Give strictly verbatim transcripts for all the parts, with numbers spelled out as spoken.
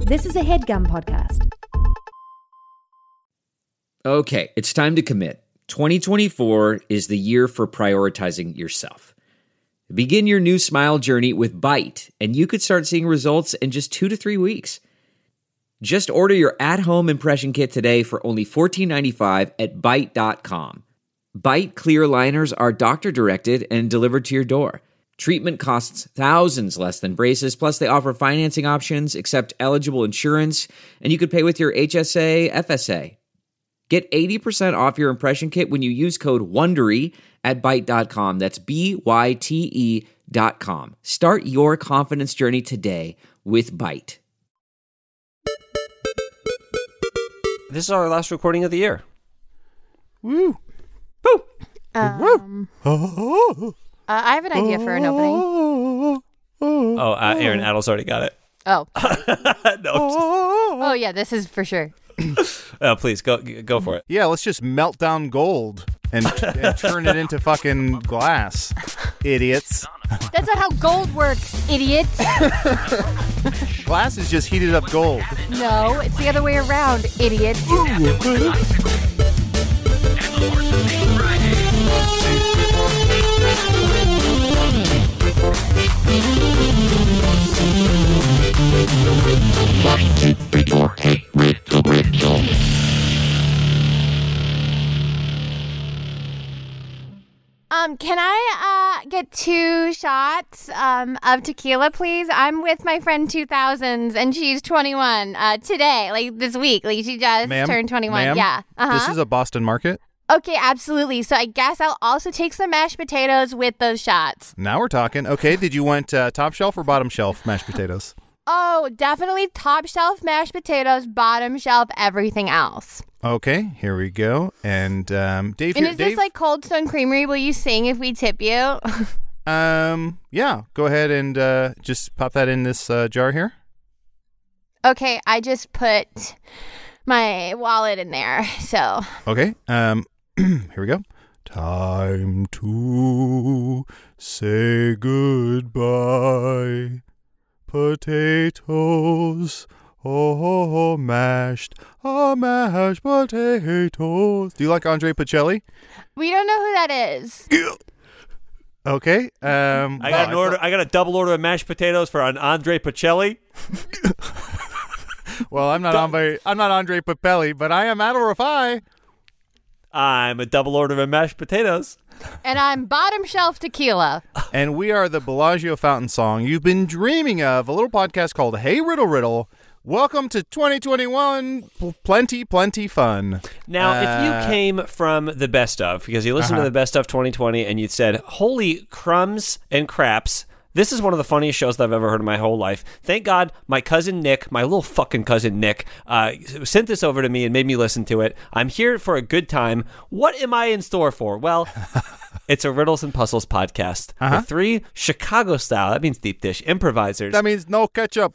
This is a HeadGum podcast. Okay, it's time to commit. twenty twenty-four is the year for prioritizing yourself. Begin your new smile journey with Byte, and you could start seeing results in just two to three weeks. Just order your at-home impression kit today for only fourteen ninety-five at byte dot com. Byte clear liners are doctor-directed and delivered to your door. Treatment costs thousands less than braces, plus they offer financing options, accept eligible insurance, and you could pay with your H S A, F S A. Get eighty percent off your impression kit when you use code WONDERY at byte dot com. That's B Y T E dot com. Start your confidence journey today with Byte. This is our last recording of the year. Woo! Woo! Um, uh, I have an idea for an opening. Oh, uh, Aaron Adel's already got it. Oh. no. Oh, yeah, this is for sure. Oh, please, go go for it. Yeah, let's just melt down gold and, and turn it into fucking glass. Idiots. That's not how gold works, idiots. Glass is just heated up gold. No, it's the other way around, idiots. Um, can I uh get two shots um of tequila, please? I'm with my friend two thousands, and she's twenty-one uh today, like this week. Like she just Ma'am? turned twenty-one. Ma'am? Yeah. Uh-huh. This is a Boston Market. Okay, absolutely. So I guess I'll also take some mashed potatoes with those shots. Now we're talking. Okay, did you want uh, top shelf or bottom shelf mashed potatoes? Oh, definitely top shelf mashed potatoes, bottom shelf everything else. Okay, here we go. And um, Dave, And here, is Dave, this like Cold Stone Creamery? Will you sing if we tip you? um, yeah, go ahead and uh, just pop that in this uh, jar here. Okay, I just put my wallet in there, so. Okay, um, here we go. Time to say goodbye. Potatoes, oh, mashed, oh, mashed potatoes. Do you like Andre Pacelli? We don't know who that is. Okay. Um, I got an order. I got a double order of mashed potatoes for an Andre Pacelli. Well, I'm not Andre. I'm not Andre Pacelli, but I am Adal Rafai. I'm a double order of mashed potatoes. And I'm bottom shelf tequila. And we are the Bellagio Fountain Song you've been dreaming of, a little podcast called Hey Riddle Riddle. Welcome to twenty twenty-one. Plenty, plenty fun. Now, uh, if you came from the best of, because you listened uh-huh. to the best of twenty twenty and you said, holy crumbs and craps, this is one of the funniest shows that I've ever heard in my whole life. Thank God my cousin Nick, my little fucking cousin Nick, uh, sent this over to me and made me listen to it. I'm here for a good time. What am I in store for? Well, it's a Riddles and Puzzles podcast uh-huh. with three Chicago-style, that means deep dish, improvisers. That means no ketchup.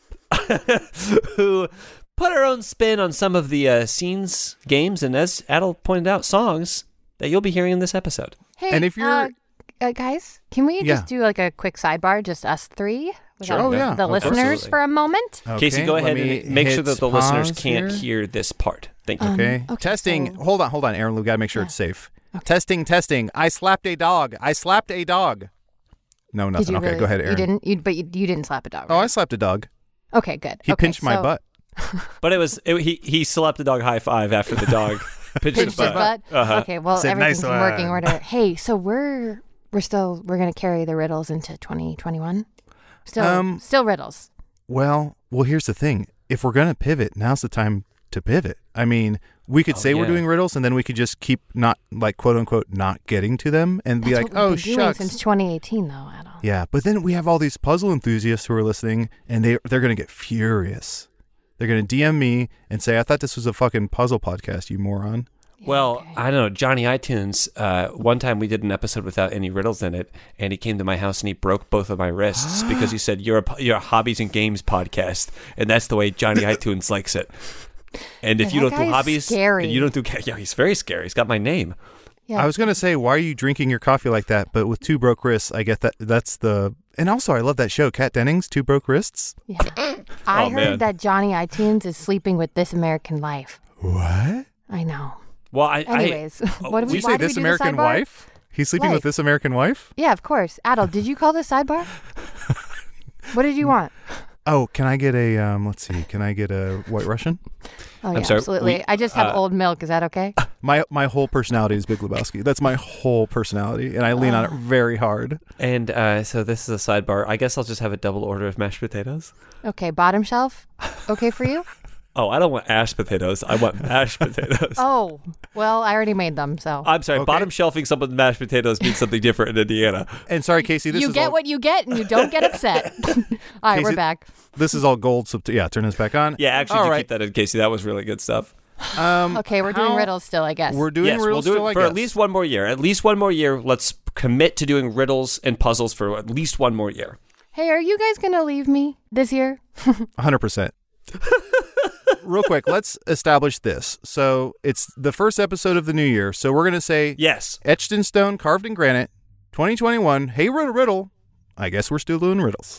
who put our own spin on some of the uh, scenes, games, and as Adal pointed out, songs that you'll be hearing in this episode. Hey, And if you're- uh, uh, guys, can we Yeah. just do like a quick sidebar, just us three? Sure. without Oh, yeah. The Okay. listeners Absolutely. for a moment? Casey, Okay, go let ahead me and make sure hit that the listeners pause can't here. hear this part. Thank you. Okay. Um, okay, testing. so- Hold on, hold on, Aaron. We got to make sure Yeah. it's safe. Testing, testing. I slapped a dog. I slapped a dog. No, Did nothing. you Okay, really? go ahead, Aaron. You didn't, you, but you, you didn't slap a dog. Oh, I right? slapped a dog. Okay, good. He okay, pinched my so- butt. But it was it, he he slapped the dog high five after the dog pinched his Pinched his butt. butt. Uh-huh. Okay, well, Said, everything's "Nice in working one." order. Hey, so we're we're still we're gonna carry the riddles into twenty twenty-one. Still, Um, still riddles. Well, well, here's the thing. If we're gonna pivot, now's the time to pivot. I mean, we could Oh, say we're yeah. doing riddles, and then we could just keep not like quote unquote not getting to them, and be That's like, what we've oh been doing shucks. since twenty eighteen, though, Adal. Yeah, but then we have all these puzzle enthusiasts who are listening, and they they're gonna get furious. They're gonna D M me and say, "I thought this was a fucking puzzle podcast, you moron." Yeah, Well, okay. I don't know. Johnny iTunes, uh, one time we did an episode without any riddles in it, and he came to my house and he broke both of my wrists because he said, you're a, po- you're a hobbies and games podcast, and that's the way Johnny iTunes likes it. And if Yeah, you that don't do guy's hobbies, scary. and you don't do, ga- yeah, he's very scary. He's got my name. Yeah. I was gonna say, why are you drinking your coffee like that? But with two broke wrists, I get that. That's the. And also, I love that show, Kat Dennings, Two Broke Wrists. Yeah. I Oh, heard man. that Johnny iTunes is sleeping with This American Life. What? I know. Well, I, Anyways, I, what do Did we you why say do we This do American the sidebar? Wife? He's sleeping Wife. with This American Wife? Yeah, of course. Adel, did you call this sidebar? What did you want? Oh, can I get a, um, let's see, can I get a White Russian? Oh, yeah, sorry, absolutely. we- I just have uh, old milk. Is that okay? My my whole personality is Big Lebowski. That's my whole personality, and I lean on it very hard. and uh, so this is a sidebar. I guess I'll just have a double order of mashed potatoes. Okay, bottom shelf. Okay for you? Oh, I don't want mashed potatoes. I want mashed potatoes. Oh, well, I already made them, so. I'm sorry. Okay. Bottom shelving someone's mashed potatoes means something different in Indiana. And sorry, Casey, this you is get all, what you get, and you don't get upset. All right, we're Casey- back. this is all gold. So yeah, turn this back on. Yeah, actually, all do right. keep that in, Casey. That was really good stuff. Um, Okay, we're doing how- riddles still, I guess. We're doing yes, riddles we'll do still, it I for guess. at least one more year. At least one more year. Let's commit to doing riddles and puzzles for at least one more year. Hey, are you guys going to leave me this year? one hundred percent. Real quick, let's establish this. So it's the first episode of the new year. So we're going to say Yes. etched in stone, carved in granite, twenty twenty-one. Hey, riddle, riddle. I guess we're still doing riddles.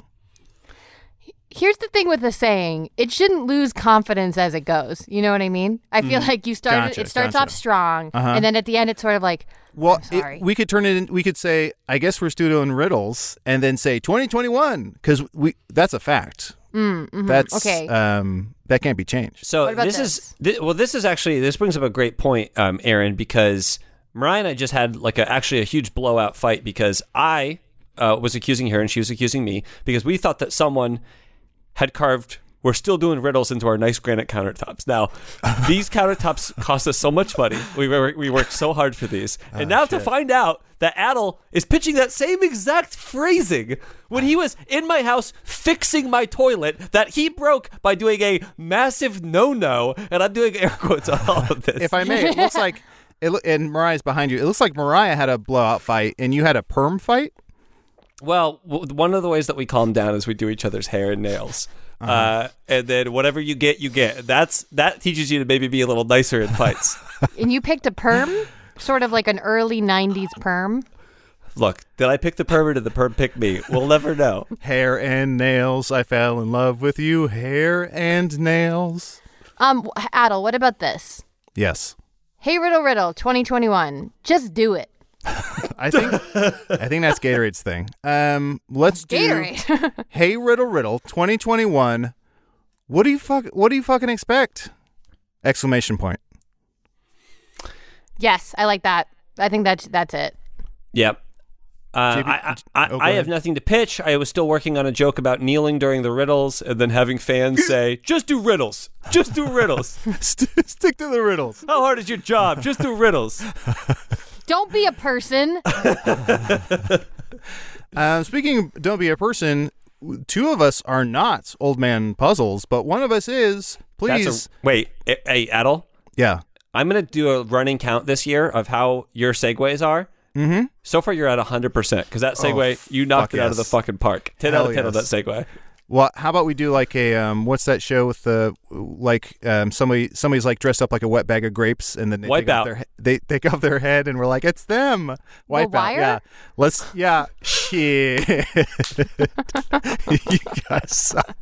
Here's the thing with the saying, it shouldn't lose confidence as it goes. You know what I mean? I feel like you start Gotcha, it starts gotcha. off strong, Uh-huh. and then at the end it's sort of like, Well, I'm sorry. it, we could turn it in, we could say, I guess we're still doing riddles, and then say twenty twenty-one, because we that's a fact. mm, mhm, That's, okay. um, that can't be changed. So What about this, this? is thi- well, this is actually this brings up a great point, um, Aaron, because Mariah and I just had like a, actually a huge blowout fight because I uh, was accusing her and she was accusing me because we thought that someone had carved. We're still doing riddles into our nice granite countertops. Now, these countertops cost us so much money. We were, we worked so hard for these, and now to find out that Adel is pitching that same exact phrasing when he was in my house fixing my toilet that he broke by doing a massive no-no, and I'm doing air quotes on all of this. If I may, it looks like, it, loo- and Mariah's behind you. It looks like Mariah had a blowout fight, and you had a perm fight. Well, w- one of the ways that we calm down is we do each other's hair and nails. Uh-huh. Uh, and then whatever you get, you get. That's that teaches you to maybe be a little nicer in fights. And you picked a perm, sort of like an early nineties perm. Look, did I pick the perm or did the perm pick me? We'll never know. Hair and nails, I fell in love with you. Hair and nails. Um, Adel, what about this? Yes. Hey, riddle, riddle, twenty twenty-one. Just do it. I think I think that's Gatorade's thing. Um, let's do Gatorade. Hey Riddle Riddle twenty twenty-one. What do you fuck? What do you fucking expect? Exclamation point. Yes, I like that. I think that's that's it. Yep. Uh, J P I, I, I, oh, go I have ahead. nothing to pitch. I was still working on a joke about kneeling during the riddles and then having fans say, just do riddles. Just do riddles. St- stick to the riddles. How hard is your job? Just do riddles. Don't be a person. Um, speaking of don't be a person, two of us are not old man puzzles, but one of us is. Please. That's a, wait, eh, hey, Adel, Yeah. I'm going to do a running count this year of how your segues are. Mm-hmm. So far, you're at one hundred percent because that segue, Oh, you knocked fuck it out of the yes. fucking park. ten Hell out of ten on that yes. segue. Well, how about we do like a um, what's that show with the like um, somebody somebody's like dressed up like a wet bag of grapes and then they take Wipeout. off their he- they take off their head and we're like it's them. Wipeout. Wire? Yeah. Let's yeah. Shit. You guys suck.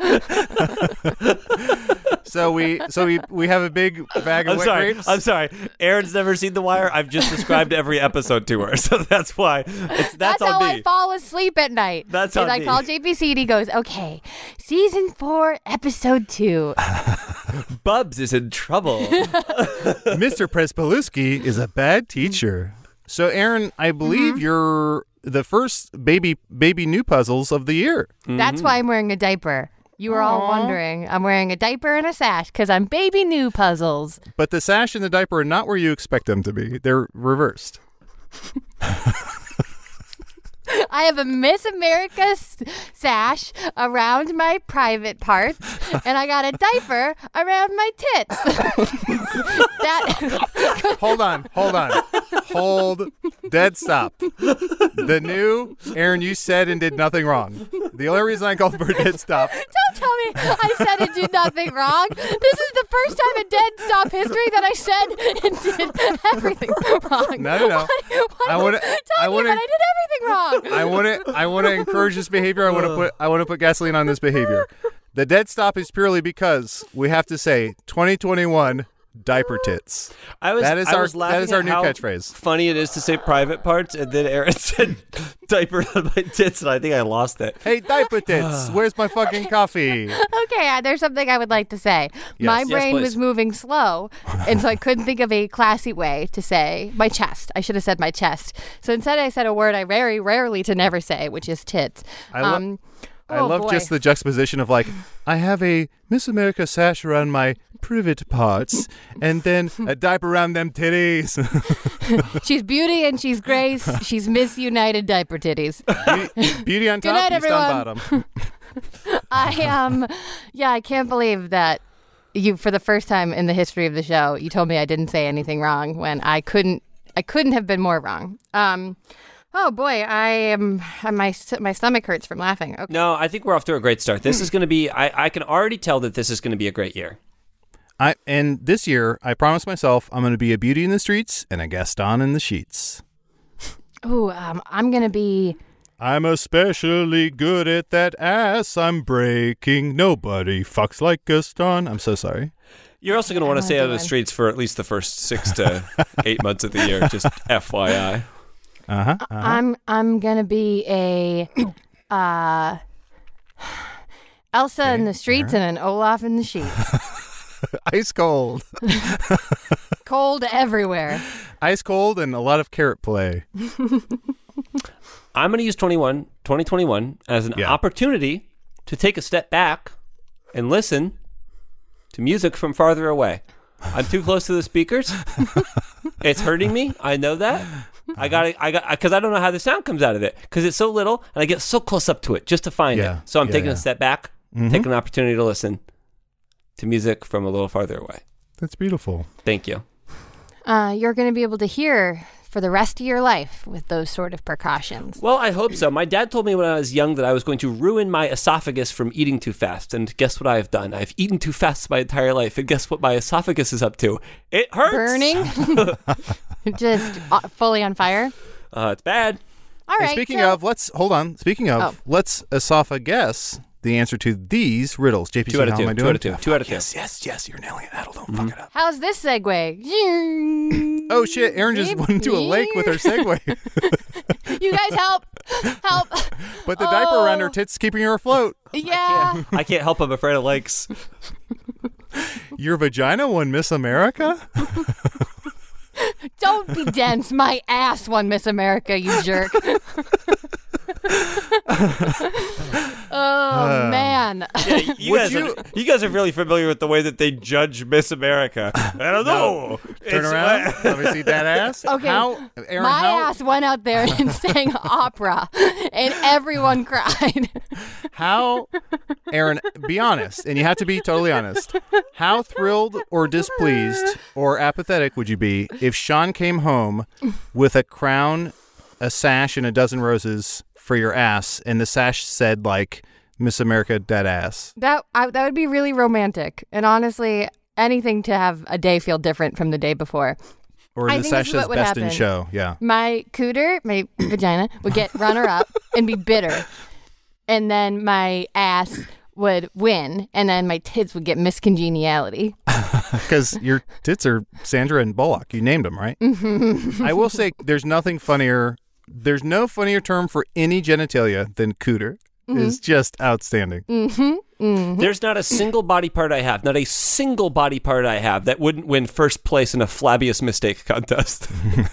so we so we we have a big bag of I'm wet sorry. grapes. I'm sorry. Aaron's never seen The Wire. I've just described every episode to her, so that's why. It's, that's That's on how me. I fall asleep at night. That's Is on I me. call J P C and he goes, okay, season four, episode two. Bubs is in trouble. Mister Prespaluski is a bad teacher. So Aaron, I believe Mm-hmm. you're the first baby baby new puzzles of the year. That's why I'm wearing a diaper. You were all wondering. I'm wearing a diaper and a sash because I'm baby new puzzles. But the sash and the diaper are not where you expect them to be. They're reversed. I have a Miss America s- sash around my private parts, and I got a diaper around my tits. that Hold on, hold on. Hold dead stop. The new Aaron, you said and did nothing wrong. The only reason I called for a dead stop. Don't tell me I said and did nothing wrong. This is the first time in dead stop history that I said and did everything wrong. No, no, no. Why, why I wanna- tell I me wanna- that I did everything wrong. I want to I want to encourage this behavior. I want to put I want to put gasoline on this behavior. The dead stop is purely because we have to say twenty twenty-one diaper tits. I was, that is I our was laughing that is our at new how catchphrase. Funny it is to say private parts, and then Aaron said diaper on my tits, and I think I lost it. Hey, diaper tits, where's my fucking coffee? Okay, uh, there's something I would like to say. Yes. My Yes, brain please. was moving slow, and so I couldn't think of a classy way to say my chest. I should have said my chest. So instead, I said a word I very rarely to never say, which is tits. I lo- um, I oh, love boy. just the juxtaposition of like, I have a Miss America sash around my privet parts, and then a diaper around them titties. She's beauty and she's grace. She's Miss United Diaper Titties. beauty, beauty on Good top, night, beast on everyone. bottom. I um, yeah, I can't believe that you, for the first time in the history of the show, you told me I didn't say anything wrong when I couldn't. I couldn't have been more wrong. Um, oh boy, I am. My my stomach hurts from laughing. Okay. No, I think we're off to a great start. This is going to be, I, I can already tell that this is going to be a great year. I and this year, I promised myself I'm going to be a beauty in the streets and a Gaston in the sheets. Ooh, um, I'm gonna be. I'm especially good at that ass I'm breaking. Nobody fucks like Gaston. I'm so sorry. You're also going to want to I'm stay out of the doing. streets for at least the first six to eight months of the year, just F Y I. Uh-huh. uh-huh. I'm I'm gonna be a. Uh, Elsa in the streets and an Olaf in the sheets. Ice cold. Cold everywhere. Ice cold and a lot of carrot play. I'm going to use twenty-one, twenty twenty-one as an Yeah. opportunity to take a step back and listen to music from farther away. I'm too close to the speakers. It's hurting me. I know that. I got to I got because I don't know how the sound comes out of it because it's so little and I get so close up to it just to find Yeah. it. So I'm Yeah, taking yeah. a step back, taking an opportunity to listen to music from a little farther away. That's beautiful. Thank you. Uh, you're going to be able to hear for the rest of your life with those sort of precautions. Well, I hope so. My dad told me when I was young that I was going to ruin my esophagus from eating too fast. And guess what I've done? I've eaten too fast my entire life. And guess what my esophagus is up to? It hurts. Burning? Just uh, fully on fire? Uh, it's bad. All And right. speaking so- of, let's hold on. Speaking of, Oh. let's esophagus the answer to these riddles. J P C, Two out of how two. am I Two doing? out of two. Two out of two. Yes, yes, yes. You're nailing it, Adel. Don't fuck it up. How's this segue? Oh shit! Aaron just went into a lake with her Segway, You guys help. Help. but the diaper around her Oh. tits keeping her afloat. Yeah. I can't help. I'm afraid of lakes. Your vagina won Miss America. Don't be dense. My ass won Miss America, you jerk. Oh, man. Yeah, you, Would guys you- Are, you guys are really familiar with the way that they judge Miss America. I don't know. Turn It's- around. Let me see that ass. Okay. How, Aaron? My how, ass went out there and sang opera, and everyone cried. How, Aaron? Be honest, and you have to be totally honest. How thrilled or displeased or apathetic would you be if Sean came home with a crown, a sash, and a dozen roses for your ass, and the sash said like Miss America dead ass? That I, that would be really romantic, and honestly, anything to have a day feel different from the day before. Or I the think sash this is says what would best in happen. show. Yeah. My cooter, my vagina, would get runner up and be bitter, and then my ass would win, and then my tits would get miscongeniality. Because your tits are Sandra and Bullock. You named them, right? I will say there's nothing funnier. There's no funnier term for any genitalia than cooter. It's just outstanding. There's not a single body part I have, not a single body part I have that wouldn't win first place in a flabbiest mistake contest.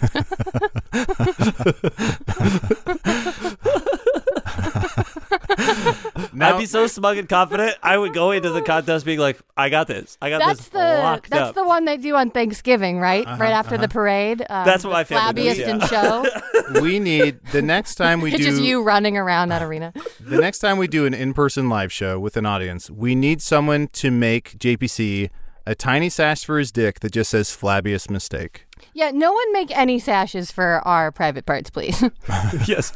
Now, I'd be so smug and confident. I would go into the contest being like, "I got this. I got That's this the locked that's up." the one they do on Thanksgiving, right? Uh-huh, right after the parade. Um, That's what the my family does, flabbiest yeah. in show. we need the next time we It's do just you running around that arena. the next time we do an in-person live show with an audience. We need someone to make J P C a tiny sash for his dick that just says flabbiest mistake. Yeah, no one make any sashes for our private parts, please. Yes.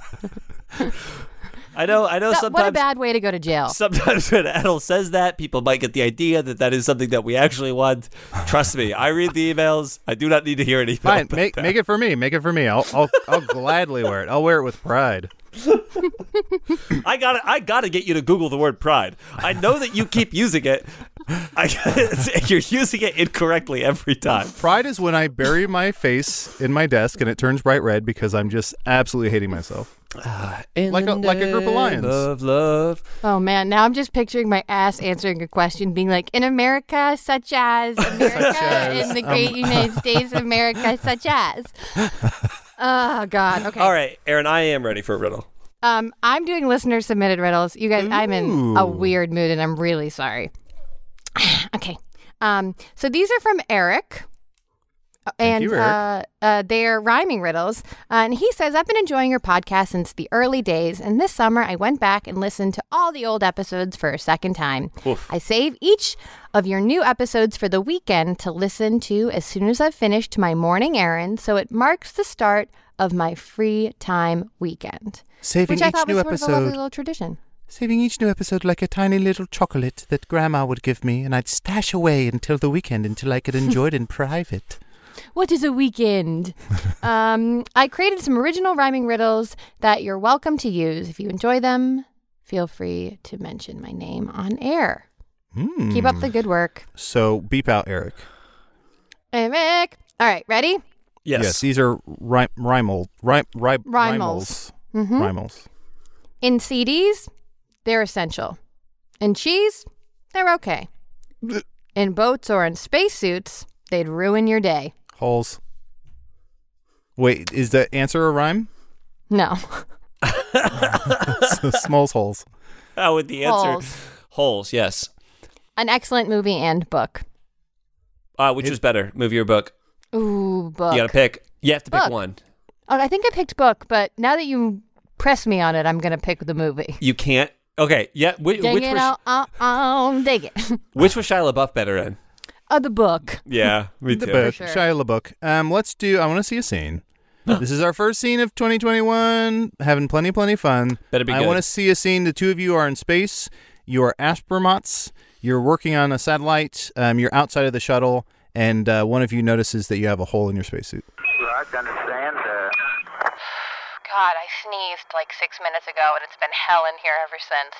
I know. I know. That- sometimes. what a bad way to go to jail. Sometimes when Adel says that, people might get the idea that that is something that we actually want. Trust me, I read the emails. I do not need to hear anything. Fine, about make that. make it for me. Make it for me. I'll I'll I'll gladly wear it. I'll wear it with pride. I got I got to get you to Google the word pride. I know that you keep using it. I, you're using it incorrectly every time. Pride is when I bury my face in my desk and it turns bright red because I'm just absolutely hating myself. Uh, in like a like a group of lions. Of love. Oh man, now I'm just picturing my ass answering a question, being like, "In America, such as America, Such as, in the great um, United States of America, such as." Oh God. Okay. All right, Aaron, I am ready for a riddle. Um, I'm doing listener submitted riddles. You guys, I'm in a weird mood, and I'm really sorry. Okay. Um, so these are from Eric. And you, Eric. Uh, uh, they're rhyming riddles. Uh, and he says, I've been enjoying your podcast since the early days. And this summer, I went back and listened to all the old episodes for a second time. Oof. I save each of your new episodes for the weekend to listen to as soon as I've finished my morning errand. So it marks the start of my free time weekend. Saving Which I each thought new was sort of a lovely episode. little tradition. Saving each new episode like a tiny little chocolate that Grandma would give me, and I'd stash away until the weekend until I could enjoy it in private. What is a weekend? um, I created some original rhyming riddles that you're welcome to use. If you enjoy them, feel free to mention my name on air. Mm. Keep up the good work. So beep out Eric. Eric. All right, ready? Yes. these are rhy- rhymel, rhy- rhy- Rhymels. rhymels. Mm-hmm. Rhymels. In C Ds, they're essential. In cheese, they're okay. In boats or in spacesuits, they'd ruin your day. Holes. Wait, is the answer a rhyme? No. So, Smalls holes. How would the answer? Holes. Holes, yes. An excellent movie and book. Uh, which was better, movie or book? Ooh, book. You got to pick. You have to pick Book. one. Oh, I think I picked book, but now that you press me on it, I'm going to pick the movie. You can't. Okay, yeah. Which, Dig which, it was, out, uh, uh, dig it. which was Shia LaBeouf better in? Oh, the book. Yeah, me The too. book. sure. Shia LaBeouf. Um, let's do, I want to see a scene. This is our first scene of twenty twenty-one. Having plenty, plenty fun. Better be I good. want to see a scene. The two of you are in space. You are astronauts. You're working on a satellite. Um, you're outside of the shuttle. And uh, one of you notices that you have a hole in your spacesuit. I understand. Uh, God, I sneezed like six minutes ago, and it's been hell in here ever since.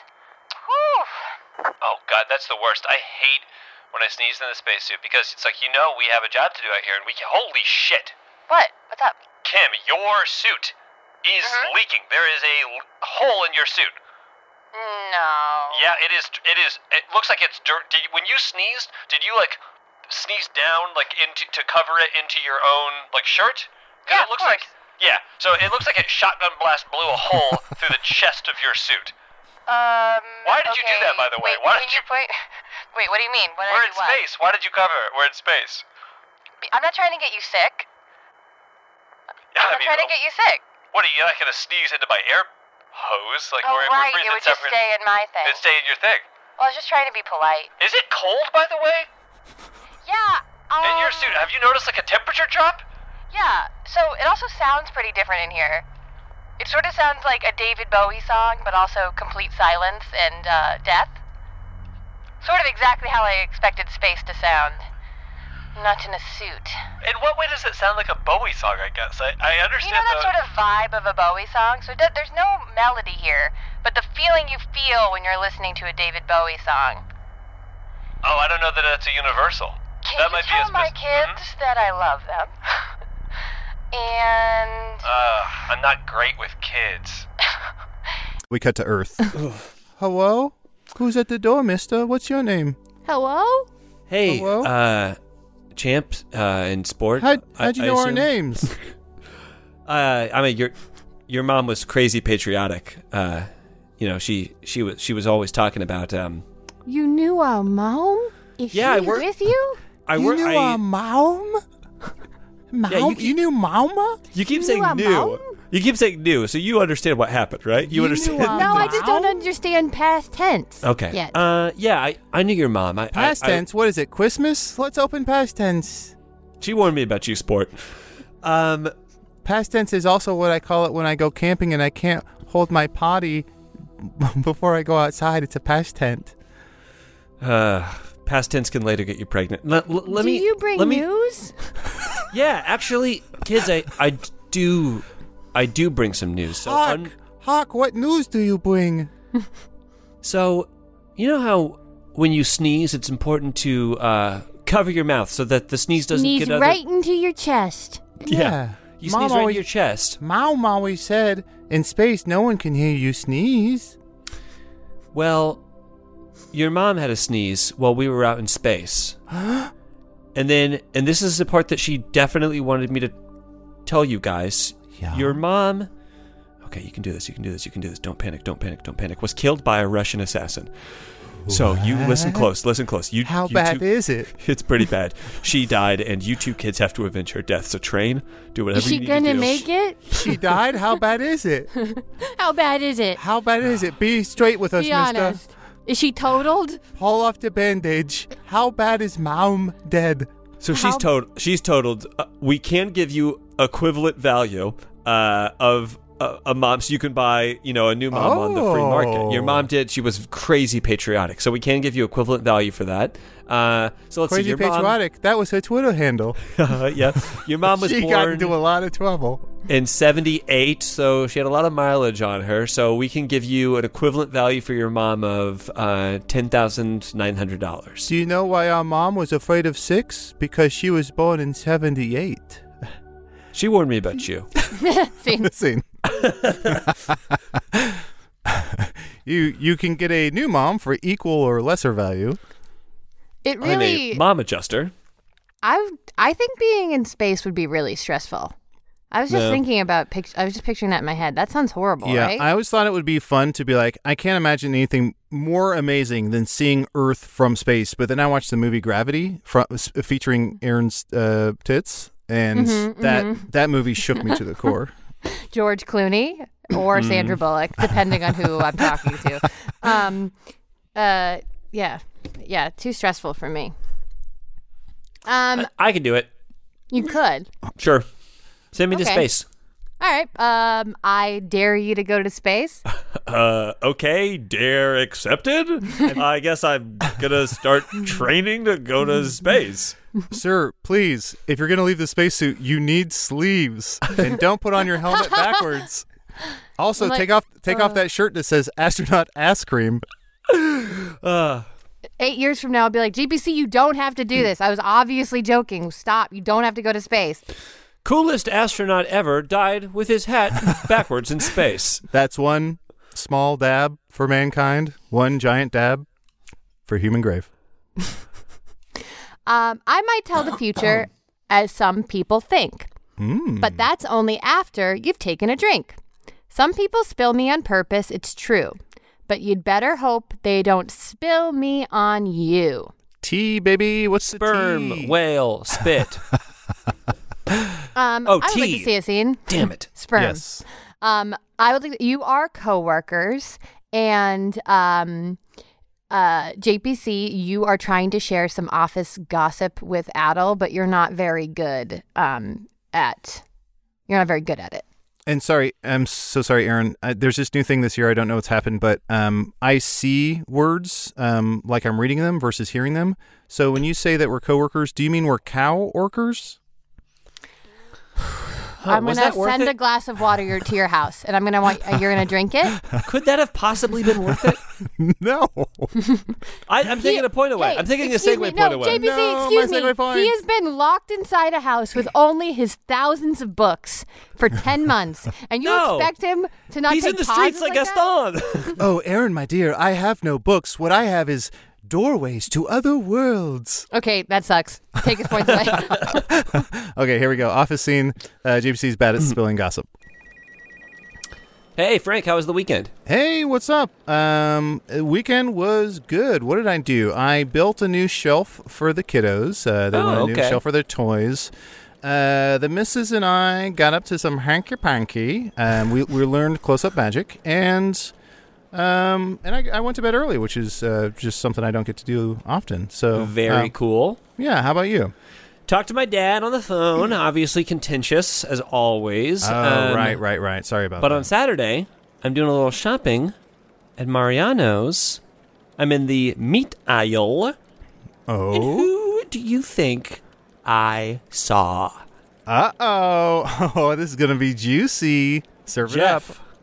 Whew. Oh, God, that's the worst. I hate when I sneeze in the spacesuit because it's like, you know, we have a job to do out here, and we can, holy shit. What? What's up? Kim, your suit is Mhm. leaking. There is a l- hole in your suit. No. Yeah, it is. It is. It looks like it's dirt. Did you, when you sneezed, did you like sneeze down like into to cover it into your own like shirt? 'Cause Yeah, it looks of like yeah. So it looks like a shotgun blast blew a hole through the chest of your suit. Um. Why did you do that, by the way? Wait, Why can did you you- point? Wait, what do you mean? What We're did I in do what? space. Why did you cover it? We're in space. I'm not trying to get you sick. Yeah, I'm not trying to get you sick. What are you not gonna sneeze into my air hose? Like Oh, we're, right. we're breathing It would just separate. stay in my thing. It'd stay in your thing. Well, I was just trying to be polite. Is it cold, by the way? Yeah. Um, In your suit, have you noticed like a temperature drop? Yeah. So it also sounds pretty different in here. It sort of sounds like a David Bowie song, but also complete silence and uh, death. Sort of exactly how I expected space to sound. Not in a suit. In what way does it sound like a Bowie song? I guess I, I You understand know that the. sort of vibe of a Bowie song? So it does, there's no melody here, but the feeling you feel when you're listening to a David Bowie song. Oh, I don't know that that's a universal. Can that you might tell be a my spec- kids that I love them? and... Uh, I'm not great with kids. We cut to Earth. Hello? Who's at the door, mister? What's your name? Hello? Hey, Hello? uh, champ, uh, in sport. How, I- how'd you I know our assume? names? Uh, I mean, your your mom was crazy patriotic. Uh, you know, she she was she was always talking about. Um, You knew our mom? Is Yeah, I she work- with you? I you work. knew I, our mom? Mom? Yeah, you you, keep- knew Mama? you keep You saying knew our new. mom? You keep saying new, so you understand what happened, right? You, You understand. knew our No, I just don't Mom? understand past tense. Okay. Yet. Uh, yeah, I, I knew your mom. I, Past I, I- tense? What is it? Christmas? Let's open past tense. she warned me about you, sport. Um, Past tense is also what I call it when I go camping and I can't hold my potty before I go outside. It's a past tense. uh, past tense can later get you pregnant. Let, let, let Do me. you bring let me, news? Yeah, actually, kids, I, I do, I do bring some news. So Hark! un- Hawk, what news do you bring? So, you know how when you sneeze, it's important to uh, cover your mouth so that the sneeze doesn't Sneeze get other... right into your chest. Yeah. You Mom sneeze right always- in your chest. Mom always said, in space, no one can hear you sneeze. Well, your mom had a sneeze while we were out in space. And then, and this is the part that she definitely wanted me to tell you guys. Yeah. Your mom, okay, you can do this, you can do this, you can do this. Don't panic, don't panic, don't panic. Was killed by a Russian assassin. So you listen close, listen close. You, How you bad two, is it? It's pretty bad. She died, and you two kids have to avenge her death. So train, do whatever Is she you need gonna to do. make it? She died? How bad is it? How bad is it? How bad is it? Be straight with us, Be mister. honest. Is she totaled? Pull off the bandage. How bad is Mom dead? So she's How- totaled. She's totaled. Uh, we can give you equivalent value uh, of a, a mom, so you can buy, you know, a new mom on the free market. Your mom did. She was crazy patriotic, so we can give you equivalent value for that. Uh, so let's see. Crazy Your patriotic. That was her Twitter handle. mom, yeah, your mom was she born got into a lot of trouble. in seventy-eight, so she had a lot of mileage on her. So we can give you an equivalent value for your mom of uh, ten thousand nine hundred dollars. Do you know why our mom was afraid of six? Because she was born in seventy-eight. She warned me about you. See, Listen. you you can get a new mom for equal or lesser value. it And really. a mom adjuster. I I think being in space would be really stressful. I was just No. thinking about. Pict- I was just picturing that in my head. That sounds horrible, Yeah, right? I always thought it would be fun to be like, I can't imagine anything more amazing than seeing Earth from space. But then I watched the movie Gravity, fro- featuring Aaron's uh, tits, and Mhm, that that movie shook me to the core. George Clooney or Mm-hmm. Sandra Bullock, depending on who I'm talking to. Um, uh, yeah, yeah, too stressful for me. Um, I can do it. you could. Sure. Send me to Okay. space. All right. Um, I dare you to go to space. Uh, okay, dare accepted. I guess I'm gonna start training to go to space. Sir, please, if you're going to leave the spacesuit, you need sleeves, and don't put on your helmet backwards. Also, I'm like, take off take uh, off that shirt that says astronaut ass cream. Uh, Eight years from now, I'll be like, G P C, you don't have to do this. I was obviously joking. Stop. You don't have to go to space. coolest astronaut ever died with his hat backwards in space. That's one small dab for mankind, one giant dab for human grave. Um, I might tell the future as some people think, Mm. but that's only after you've taken a drink. Some people spill me on purpose, it's true, but you'd better hope they don't spill me on you. Tea, baby. What's the Sperm, tea? whale, spit. Um, Oh, I would like tea. to see a scene. Damn it. Sperm. Yes. Um, I would like you are coworkers, and um, uh, J P C, you are trying to share some office gossip with Adel, but you're not very good um, at. You're not very good at it. And sorry, I'm so sorry, Aaron. Uh, there's this new thing this year. I don't know what's happened, but um, I see words um, like I'm reading them versus hearing them. So when you say that we're coworkers, do you mean we're cow orkers? I'm was gonna that worth send it? a glass of water your, to your house, and I'm gonna want uh, you're gonna drink it. Could that have possibly been worth it? No. I, I'm taking He- a point away. hey, I'm taking a excuse segue me, point no, away. J P C, No, excuse my me. segue point. He has been locked inside a house with only his thousands of books for ten months, and you No. expect him to not He's take in the streets pauses like that? Gaston. Oh, Aaron, my dear, I have no books. What I have is doorways to other worlds. Okay, that sucks. Take his points away. Okay, here we go. Office scene. Uh, J P C's bad at spilling gossip. Hey, Frank, how was the weekend? Hey, what's up? Um, weekend was good. What did I do? I built a new shelf for the kiddos. Uh, they Oh, want a new okay. shelf for their toys. Uh, the missus and I got up to some hanky panky. Um, we we learned close up magic, and um, and I, I went to bed early, which is uh, just something I don't get to do often. So Very uh, cool. Yeah. How about you? Talked to my dad on the phone. Obviously contentious, as always. Oh, Um, right, right, right. Sorry about But that. on Saturday, I'm doing a little shopping at Mariano's. I'm in the meat aisle. And oh. who do you think I saw? Uh oh. Oh, this is gonna be juicy. Serve it up. Jeff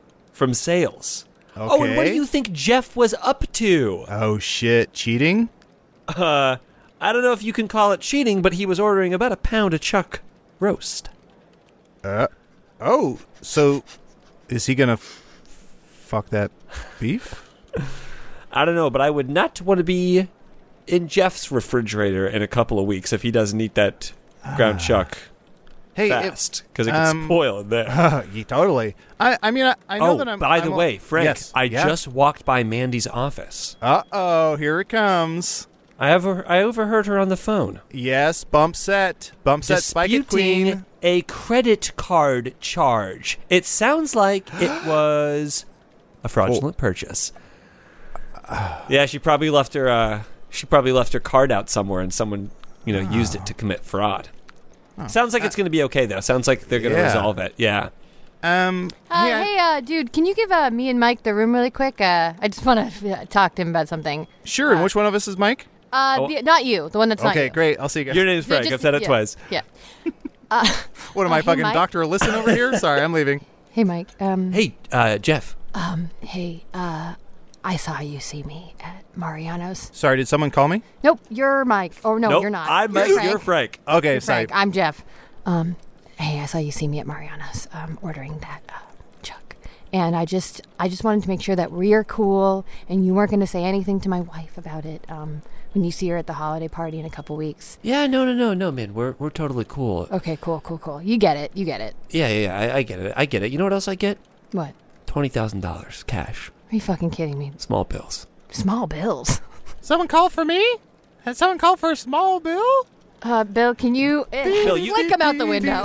from sales. Okay. Oh, and what do you think Jeff was up to? Oh, shit. Cheating? Uh, I don't know if you can call it cheating, but he was ordering about a pound of chuck roast. Uh, oh, so is he going to f- fuck that beef? I don't know, but I would not want to be in Jeff's refrigerator in a couple of weeks if he doesn't eat that ground chuck Hey, fast, because it, it can um, spoil in there. Uh, yeah, totally. I, I mean, I, I know oh, that I'm. by I'm the a- way, Frank, Yes, I yeah. just walked by Mandy's office. Uh-oh, here it comes. I over, I overheard her on the phone. Yes, bump set. Bump set, spike it, disputing queen. a credit card charge. It sounds like it was a fraudulent purchase. Yeah, she probably left her. Uh, she probably left her card out somewhere, and someone, you know, used it to commit fraud. Sounds like it's going to be okay, though. Sounds like they're going to Yeah. resolve it. Yeah. Um, Uh, hey, I- hey, uh, dude, can you give uh, me and Mike the room really quick? Uh, I just want to uh, talk to him about something. sure, and which one of us is Mike? Uh, Oh. the, not you, the one that's not Okay, you. great. I'll see you guys. Your name is Yeah, Frank. just- I've said it yeah, twice. Yeah. What am I, hey, fucking Mike? Doctor Listen over here? Sorry, I'm leaving. Hey, Mike. Um, Hey, uh, Jeff. um, hey, uh, I saw you see me at Mariano's. Sorry, did someone call me? Nope, you're Mike. Oh, no, nope, you're not. I'm you're Mike. Frank. You're Frank. Okay, You're sorry. Frank. I'm Jeff. Um, hey, I saw you see me at Mariano's, um, ordering that uh, chuck, and I just, I just wanted to make sure that we're cool, and you weren't going to say anything to my wife about it. Um, when you see her at the holiday party in a couple weeks. Yeah, no, no, no, no, man. We're we're totally cool. Okay, cool, cool, cool. You get it. You get it. Yeah, yeah, yeah. I, I get it. I get it. You know what else I get? What? Twenty thousand dollars cash, Are you fucking kidding me? small bills. Small bills. Someone call for me? Had someone call for a small bill? Uh, Bill, can you, uh, Bill, you- flick him out the window?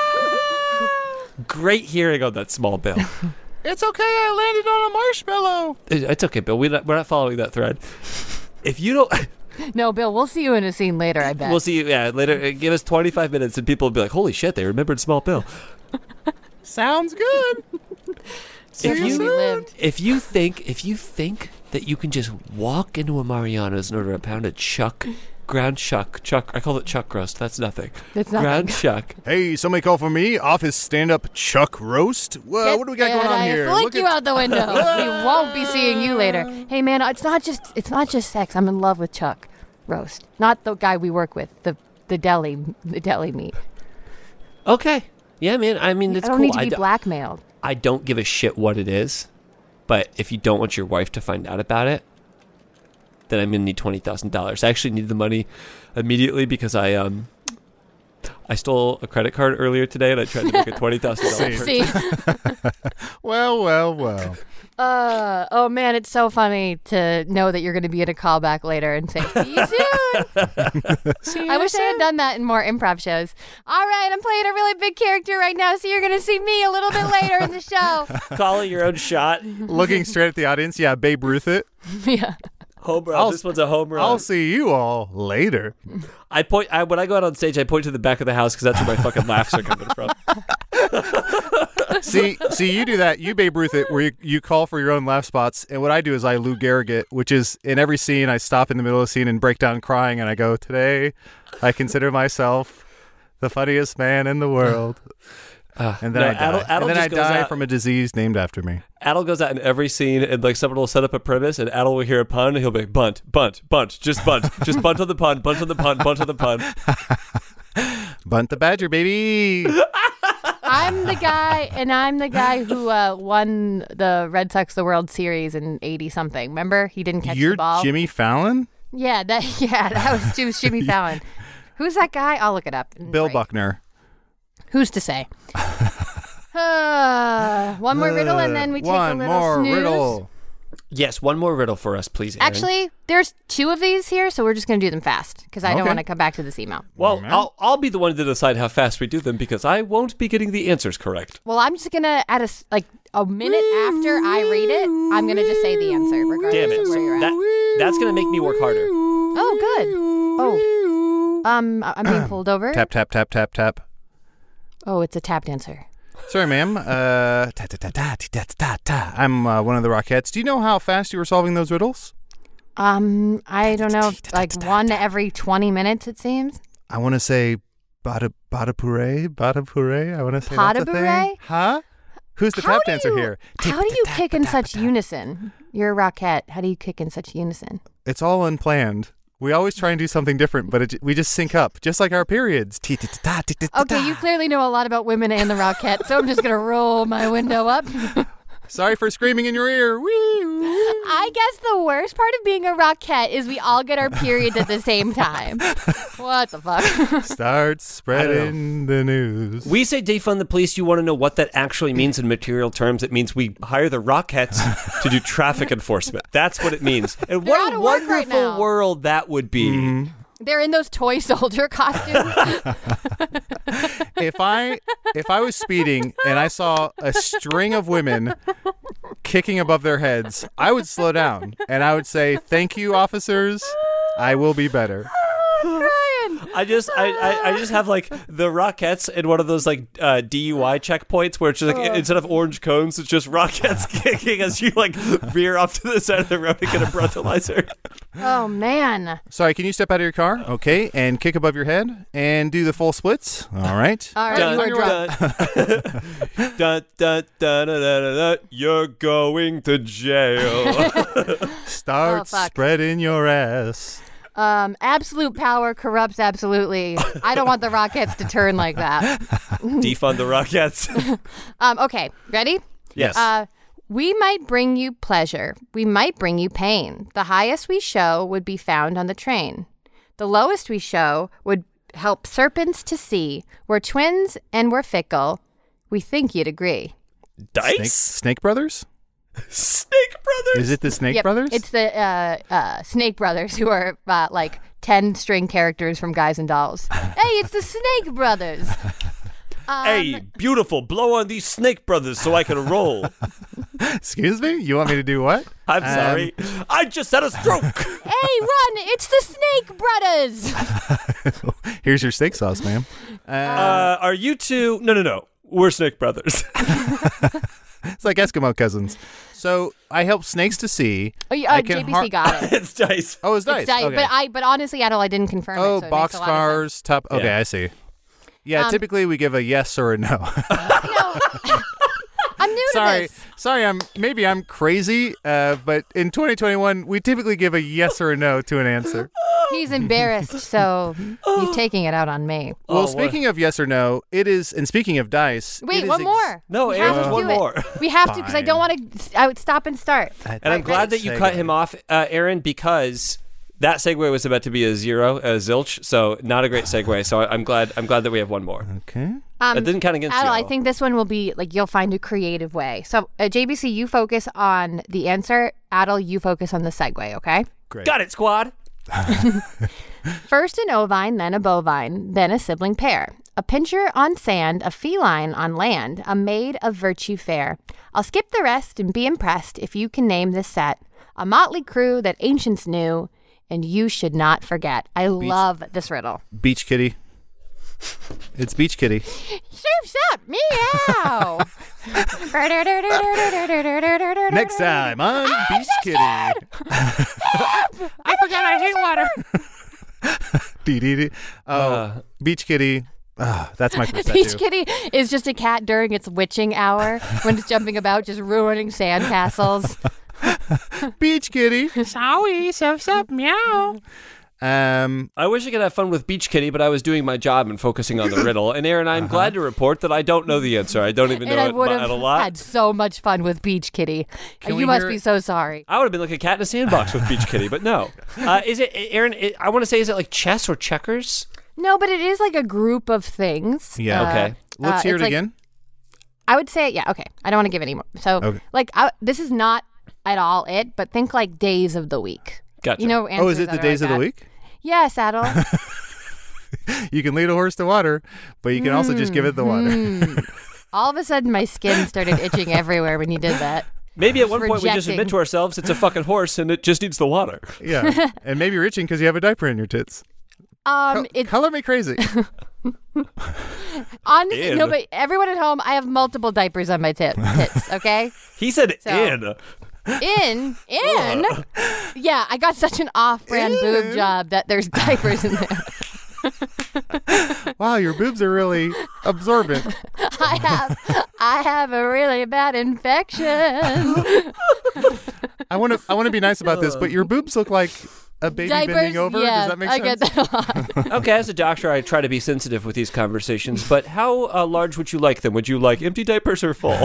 Great hearing on that small bill. It's okay, I landed on a marshmallow. It- It's okay, Bill. We're not, we're not following that thread. If you don't, No, Bill, we'll see you in a scene later, I bet. we'll see you. Yeah, later. uh, Give us twenty-five minutes, and people will be like, "Holy shit, they remembered small Bill." Sounds good. See if if you- we lived. If you think, if you think that you can just walk into a Mariano's and order a pound of chuck, ground chuck, chuck. I call it chuck roast. That's nothing. That's nothing. Ground chuck. Hey, somebody call for me? Office stand-up Chuck Roast? Whoa, Get- what do we got and going on I here? Flick Look you at- out the window. We won't be seeing you later. Hey, man, it's not just it's not just sex. I'm in love with Chuck Roast, not the guy we work with. The the deli the deli meat. Okay. Yeah, man. I mean, it's I don't cool. need to be d- blackmailed. I don't give a shit what it is, but if you don't want your wife to find out about it, then I'm gonna need twenty thousand dollars. I actually need the money immediately because I um I stole a credit card earlier today and I tried to make a twenty thousand dollars. See. Well, well, well. Uh, oh man, it's so funny to know that you're going to be at a callback later and say, "See you soon." I wish I had done that in more improv shows. All right, I'm playing a really big character right now, so you're going to see me a little bit later in the show. Call it your own shot. Looking straight at the audience, yeah, Babe Ruth it. Yeah. Home run. I'll- This one's a home run. I'll see you all later. I point I, when I go out on stage. I point to the back of the house because that's where my fucking laughs are coming from. see, see, you do that. You Babe Ruth it, where you, you call for your own laugh spots, and what I do is I Lou Gehrig it, which is in every scene I stop in the middle of the scene and break down crying, and I go, "Today, I consider myself the funniest man in the world." Uh, And then no, I die. Adel, Adel and then just I goes die out, from a disease named after me. Adel goes out in every scene, and like someone will set up a premise, and Adel will hear a pun, and he'll be like, "Bunt, bunt, bunt, just bunt, just bunt on the pun, bunt on the pun, bunt on the pun." Bunt the Badger, baby. I'm the guy, and I'm the guy who uh, won the Red Sox the World Series in eighty something. Remember, he didn't catch You're the ball. Jimmy Fallon? Yeah, that yeah, that was, it was Jimmy Fallon. Who's that guy? I'll look it up. Bill Right. Buckner. Who's to say? Uh, one more riddle, and then we take One a little more snooze. riddle. Yes, one more riddle for us, please, Aaron. Actually, there's two of these here, so we're just going to do them fast because I don't Okay. want to come back to this email. well, I'll I'll be the one to decide how fast we do them because I won't be getting the answers correct. Well, I'm just going to, at a, s- like a minute after I read it, I'm going to just say the answer, regardless Damn it! of where you're at. That that's gonna make me work harder. Oh, good. Oh, um, I- I'm being pulled over. Tap, tap, tap, tap, tap. Oh, it's a tap dancer. Sorry, ma'am. Uh, ta, ta, ta, ta, ta, ta, ta. I'm uh, one of the Rockettes. Do you know how fast you were solving those riddles? Um, I don't know, like one every twenty minutes, it seems. I want to say bada bada puree, bada puree. I want to say Bada that's a puree? thing. Huh? Who's the How tap do dancer you- here? How do you kick in such unison? You're a Rockette. How do you kick in such unison? It's all unplanned. We always try and do something different, but it, we just sync up, just like our periods. Okay, you clearly know a lot about women and the Rockette, so I'm just going to roll my window up. Sorry for screaming in your ear. Wee, wee. I guess the worst part of being a Rockette is we all get our periods at the same time. What the fuck? Start spreading the news. We say defund the police. You want to know what that actually means in material terms? It means we hire the Rockettes to do traffic enforcement. That's what it means. And They're what out a of work right wonderful now. world that would be. Mm-hmm. They're in those toy soldier costumes. If I if I was speeding and I saw a string of women kicking above their heads, I would slow down and I would say, "Thank you, officers. I will be better." I just, I, I, I just have like the Rockettes in one of those like uh, D U I checkpoints where it's just like instead of orange cones, it's just Rockettes kicking as you like veer off to the side of the road to get a breathalyzer. Oh, man. Sorry, can you step out of your car? Okay, and kick above your head and do the full splits. All right. All right, Dun, you are drunk. dun, dun, dun, dun, dun, dun, dun. You're going to jail. Start Oh, fuck. spreading your ass. Um, absolute power corrupts absolutely. I don't want the Rockettes to turn like that. Defund the Rockettes. Um, okay, ready? Yes. Uh, we might bring you pleasure. We might bring you pain. The highest we show would be found on the train. The lowest we show would help serpents to see. We're twins and we're fickle. We think you'd agree. Dice? Snake, Snake Brothers? Snake Brothers? Is it the Snake Yep, Brothers? It's the uh, uh, Snake Brothers, who are uh, like ten string characters from Guys and Dolls. Hey, it's the Snake Brothers. Um, Hey, beautiful, blow on these Snake Brothers so I can roll. Excuse me? You want me to do what? I'm Um, sorry. I just had a stroke. Hey, run! It's the Snake Brothers. Here's your steak sauce, ma'am. Uh, Uh, are you two? No, no, no. We're Snake Brothers. it's like Eskimo cousins. So I help snakes to see. Oh, you- I uh, can J B C har- got it. It's Dice. Oh, it's dice. It's dice, Okay. but I, but honestly, Adel, I didn't confirm oh, it. So it box makes a lot of cars, top. Okay, Yeah. I see. Yeah, Um, typically we give a yes or a no. sense. No, I'm new sorry, to this. sorry. I'm maybe I'm crazy, uh, but in twenty twenty-one we typically give a yes or a no to an answer. He's embarrassed, so he's taking it out on me. Well, Oh, what- speaking of yes or no, it is. And speaking of dice, Wait, it is one ex- more. No, we Aaron, have to one do it. more. We have to because I Fine. don't want to. I would stop and start. And I'm Right, glad right. that you Segue. cut him off, uh, Aaron, because that segue was about to be a zero, a zilch. So not a great segue. So I- I'm glad. I'm glad that we have one more. Okay. Um, That didn't count against Adel, you. I think this one will be like you'll find a creative way. So, uh, J B C, you focus on the answer. Adel, you focus on the segue. Okay. Great. Got it, squad. First an ovine, then a bovine, then a sibling pair. A pincher on sand, a feline on land, a maid of virtue fair. I'll skip the rest and be impressed if you can name this set. A motley crew that ancients knew, and you should not forget. I love this riddle. Beach kitty. It's beach kitty. Surf's up, meow. Next time on Beach Kitty. I forgot I hate water. Dee, dee, dee. Oh, Uh. Beach Kitty. Ah, that's my first Beach tattoo. kitty is just a cat during its witching hour when it's jumping about, just ruining sandcastles. Beach Kitty. Sorry, surf's up, meow. Um, I wish I could have fun with Beach Kitty, but I was doing my job and focusing on the riddle. And Aaron, I'm glad to report that I don't know the answer. I don't even And know I it would by- have a lot. had so much fun with Beach Kitty. Can you we must hear be it? so sorry. I would have been like a cat in a sandbox with Beach Kitty, but no. Uh, is it, Aaron? It, I want to say, is it like chess or checkers? No, but it is like a group of things. Yeah. Uh, Okay. let's uh, hear it it's like- again. I would say, yeah, okay. I don't want to give any more. So, Okay. like, I, this is not at all it, but think like days of the week. Gotcha. You know, Oh, is answers it that the are days like of the that. week? Yes, Adel. You can lead a horse to water, but you can also just give it the water. Mm. All of a sudden, my skin started itching everywhere when you did that. Maybe at one point we just Rejecting. admit to ourselves it's a fucking horse and it just needs the water. Yeah. And maybe you're itching because you have a diaper in your tits. Um, Co- it's color me crazy. honestly Ew. no, but everyone at home, I have multiple diapers on my tip, tits. Okay. He said So- in. In, in. Yeah, I got such an off-brand boob job that there's diapers in there. Wow, your boobs are really absorbent. I have, I have a really bad infection. I want to I want to be nice about this, but your boobs look like a baby Diapers? bending over. Yeah, Does that make I sense? get that a lot. Okay, as a doctor, I try to be sensitive with these conversations, but how uh, large would you like them? Would you like empty diapers or full?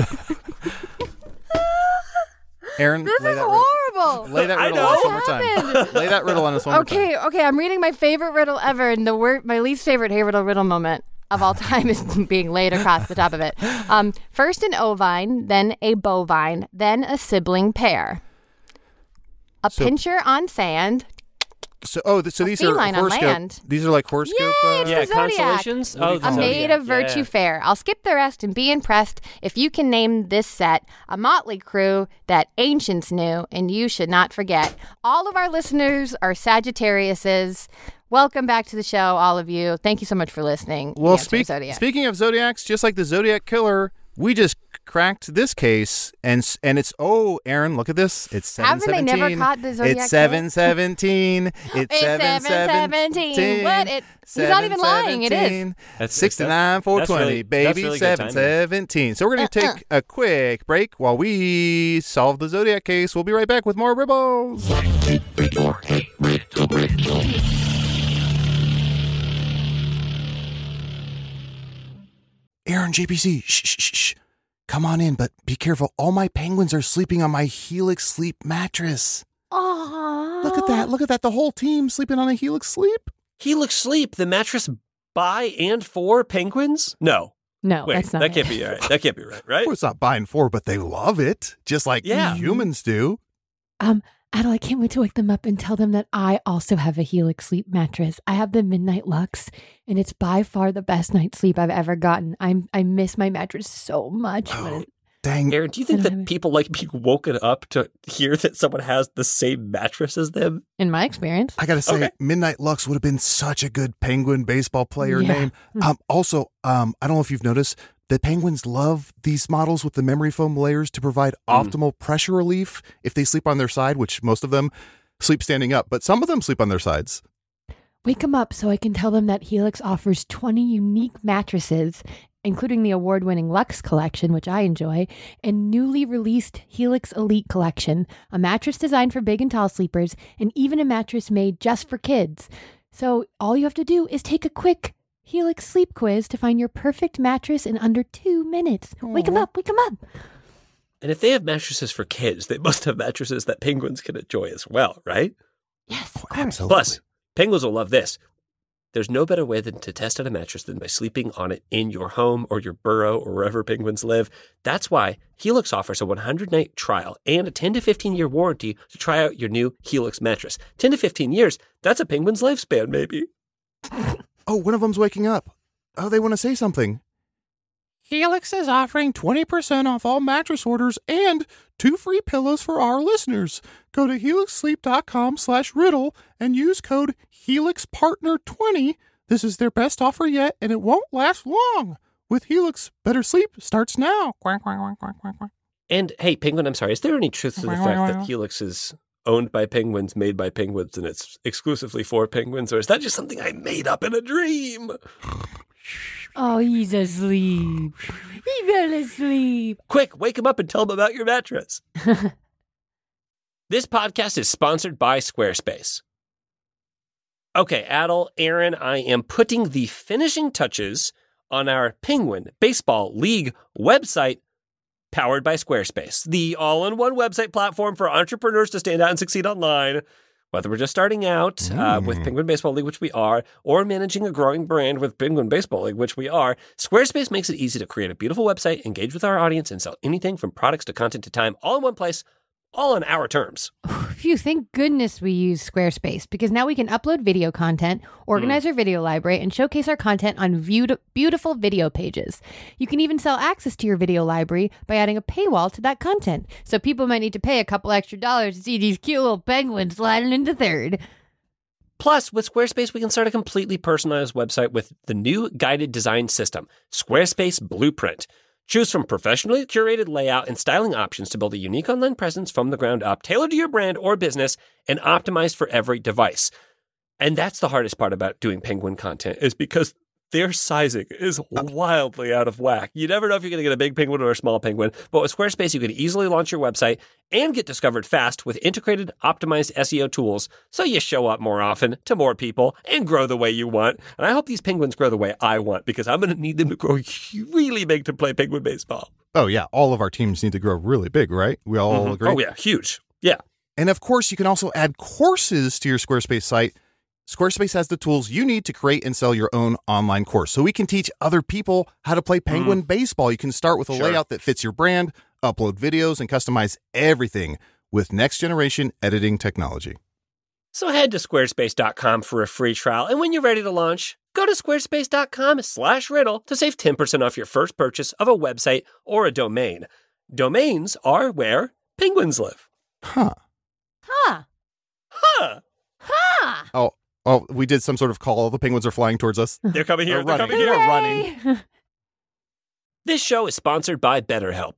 Aaron, This lay is that riddle, horrible. lay that I riddle know. on us one What more time. happened? Lay that riddle on us one more time. Okay, okay, I'm reading my favorite riddle ever, and the word, my least favorite hey riddle riddle moment of all time is being laid across the top of it. Um, first an ovine, then a bovine, then a sibling pair. A So- pincher on sand. So, oh, th- so these are feline on horoscope. land. These are like horoscope. Yay, uh, it's Yeah, the Zodiac. constellations. Oh, the A maid Zodiac, of virtue yeah. fair. I'll skip the rest and be impressed if you can name this set a motley crew that ancients knew and you should not forget. All of our listeners are Sagittariuses. Welcome back to the show, all of you. Thank you so much for listening. Well, The Answer speak, Zodiac. speaking of Zodiacs, just like the Zodiac Killer, we just cracked this case, and s- and it's oh, Aaron, look at this. It's seven Haven't they seventeen. never caught the Zodiac It's seven seventeen. It's It's seven seventeen. seventeen. What? It- he's not even lying. It is. That's sixty-nine four that's twenty, really- baby. that's really good seven timing. seventeen. So we're going to Uh-uh. take a quick break while we solve the Zodiac case. We'll be right back with more Ribbles. Aaron, J P C, shh, shh, shh, shh. Come on in, but be careful. All my penguins are sleeping on my Helix Sleep mattress. Aww. Look at that. Look at that. The whole team sleeping on a Helix Sleep. Helix Sleep, the mattress by and for penguins? No. No, Wait, that's not that it. can't be right. That can't be right, right? Well, it's not buying four, but they love it, just like Yeah. humans do. Um, Adel, I can't wait to wake them up and tell them that I also have a Helix sleep mattress. I have the Midnight Lux, and it's by far the best night's sleep I've ever gotten. I'm I miss my mattress so much. Oh, when it- dang. Aaron, do you think I don't that have it. people like being woken up to hear that someone has the same mattress as them? In my experience. I got to say, Okay. Midnight Lux would have been such a good Penguin baseball player Yeah. name. Um, also, um, I don't know if you've noticed, the Penguins love these models with the memory foam layers to provide Mm. optimal pressure relief if they sleep on their side, which most of them sleep standing up, but some of them sleep on their sides. Wake them up so I can tell them that Helix offers twenty unique mattresses, including the award-winning Lux collection, which I enjoy, and newly released Helix Elite collection, a mattress designed for big and tall sleepers, and even a mattress made just for kids. So all you have to do is take a quick Helix sleep quiz to find your perfect mattress in under two minutes. Wake them Aw. up, wake them up. And if they have mattresses for kids, they must have mattresses that penguins can enjoy as well, right? Yes, of course. Absolutely. Plus, penguins will love this. There's no better way than to test out a mattress than by sleeping on it in your home or your burrow or wherever penguins live. That's why Helix offers a one hundred night trial and a ten to fifteen year warranty to try out your new Helix mattress. ten to fifteen years, that's a penguin's lifespan, maybe. Oh, one of them's waking up. Oh, they want to say something. Helix is offering twenty percent off all mattress orders and two free pillows for our listeners. Go to helixsleep.com slash riddle and use code HelixPartner twenty. This is their best offer yet, and it won't last long. With Helix, better sleep starts now. Quack, quack, quack, quack, quack, quack. And hey, Penguin, I'm sorry, is there any truth to the fact that Helix is owned by penguins, made by penguins, and it's exclusively for penguins, or is that just something I made up in a dream? Oh, he's asleep. He fell asleep. Quick, wake him up and tell him about your mattress. This podcast is sponsored by Squarespace. Okay, Adel, Aaron, I am putting the finishing touches on our Penguin Baseball League website powered by Squarespace, the all-in-one website platform for entrepreneurs to stand out and succeed online. Whether we're just starting out uh, Mm. with Penguin Baseball League, which we are, or managing a growing brand with Penguin Baseball League, which we are, Squarespace makes it easy to create a beautiful website, engage with our audience, and sell anything from products to content to time, all in one place, all on our terms. Phew, thank goodness we use Squarespace, because now we can upload video content, organize our video library, and showcase our content on viewed, beautiful video pages. You can even sell access to your video library by adding a paywall to that content. So people might need to pay a couple extra dollars to see these cute little penguins sliding into third. Plus, with Squarespace, we can start a completely personalized website with the new guided design system, Squarespace Blueprint. Choose from professionally curated layout and styling options to build a unique online presence from the ground up, tailored to your brand or business, and optimized for every device. And that's the hardest part about doing Penguin content, is because their sizing is wildly out of whack. You never know if you're going to get a big penguin or a small penguin, but with Squarespace, you can easily launch your website and get discovered fast with integrated, optimized S E O tools, so you show up more often to more people and grow the way you want. And I hope these penguins grow the way I want, because I'm going to need them to grow really big to play penguin baseball. Oh, yeah. All of our teams need to grow really big, right? We all Mm-hmm. agree? Oh, yeah. Huge. Yeah. And of course, you can also add courses to your Squarespace site. Squarespace has the tools you need to create and sell your own online course. So we can teach other people how to play penguin mm. baseball. You can start with a sure. layout that fits your brand, upload videos, and customize everything with next-generation editing technology. So head to squarespace dot com for a free trial. And when you're ready to launch, go to squarespace dot com slash riddle to save ten percent off your first purchase of a website or a domain. Domains are where penguins live. Huh. Huh. Huh. Huh. Oh. Oh, we did some sort of call. The penguins are flying towards us. They're coming here. They're They're running. coming here. They're running. This show is sponsored by BetterHelp.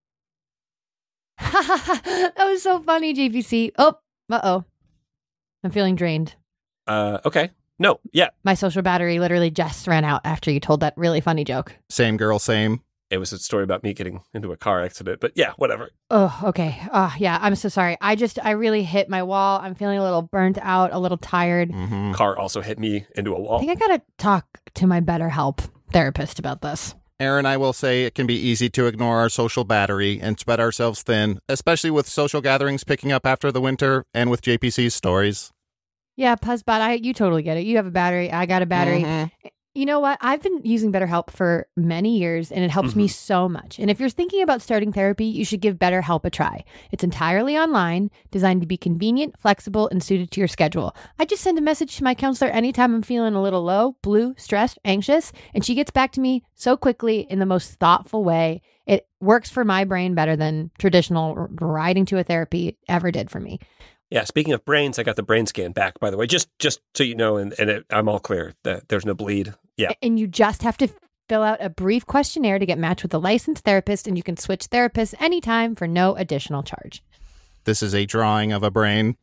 That was so funny, J P C. Oh, uh-oh. I'm feeling drained. Uh, okay. No, yeah. My social battery literally just ran out after you told that really funny joke. Same girl, same. It was a story about me getting into a car accident, but yeah, whatever. Oh, okay. Oh, yeah, I'm so sorry. I just, I really hit my wall. I'm feeling a little burnt out, a little tired. Mm-hmm. Car also hit me into a wall. I think I gotta talk to my BetterHelp therapist about this. Aaron, I will say it can be easy to ignore our social battery and spread ourselves thin, especially with social gatherings picking up after the winter and with J P C's stories. Yeah, Puzzbot, I you totally get it. You have a battery. I got a battery. Mm-hmm. You know what? I've been using BetterHelp for many years, and it helps mm-hmm. me so much. And if you're thinking about starting therapy, you should give BetterHelp a try. It's entirely online, designed to be convenient, flexible, and suited to your schedule. I just send a message to my counselor anytime I'm feeling a little low, blue, stressed, anxious, and she gets back to me so quickly in the most thoughtful way. It works for my brain better than traditional riding to a therapy ever did for me. Yeah, speaking of brains, I got the brain scan back, by the way, just just so you know, and, and it, I'm all clear that there's no bleed. Yeah. And you just have to fill out a brief questionnaire to get matched with a licensed therapist, and you can switch therapists anytime for no additional charge. This is a drawing of a brain.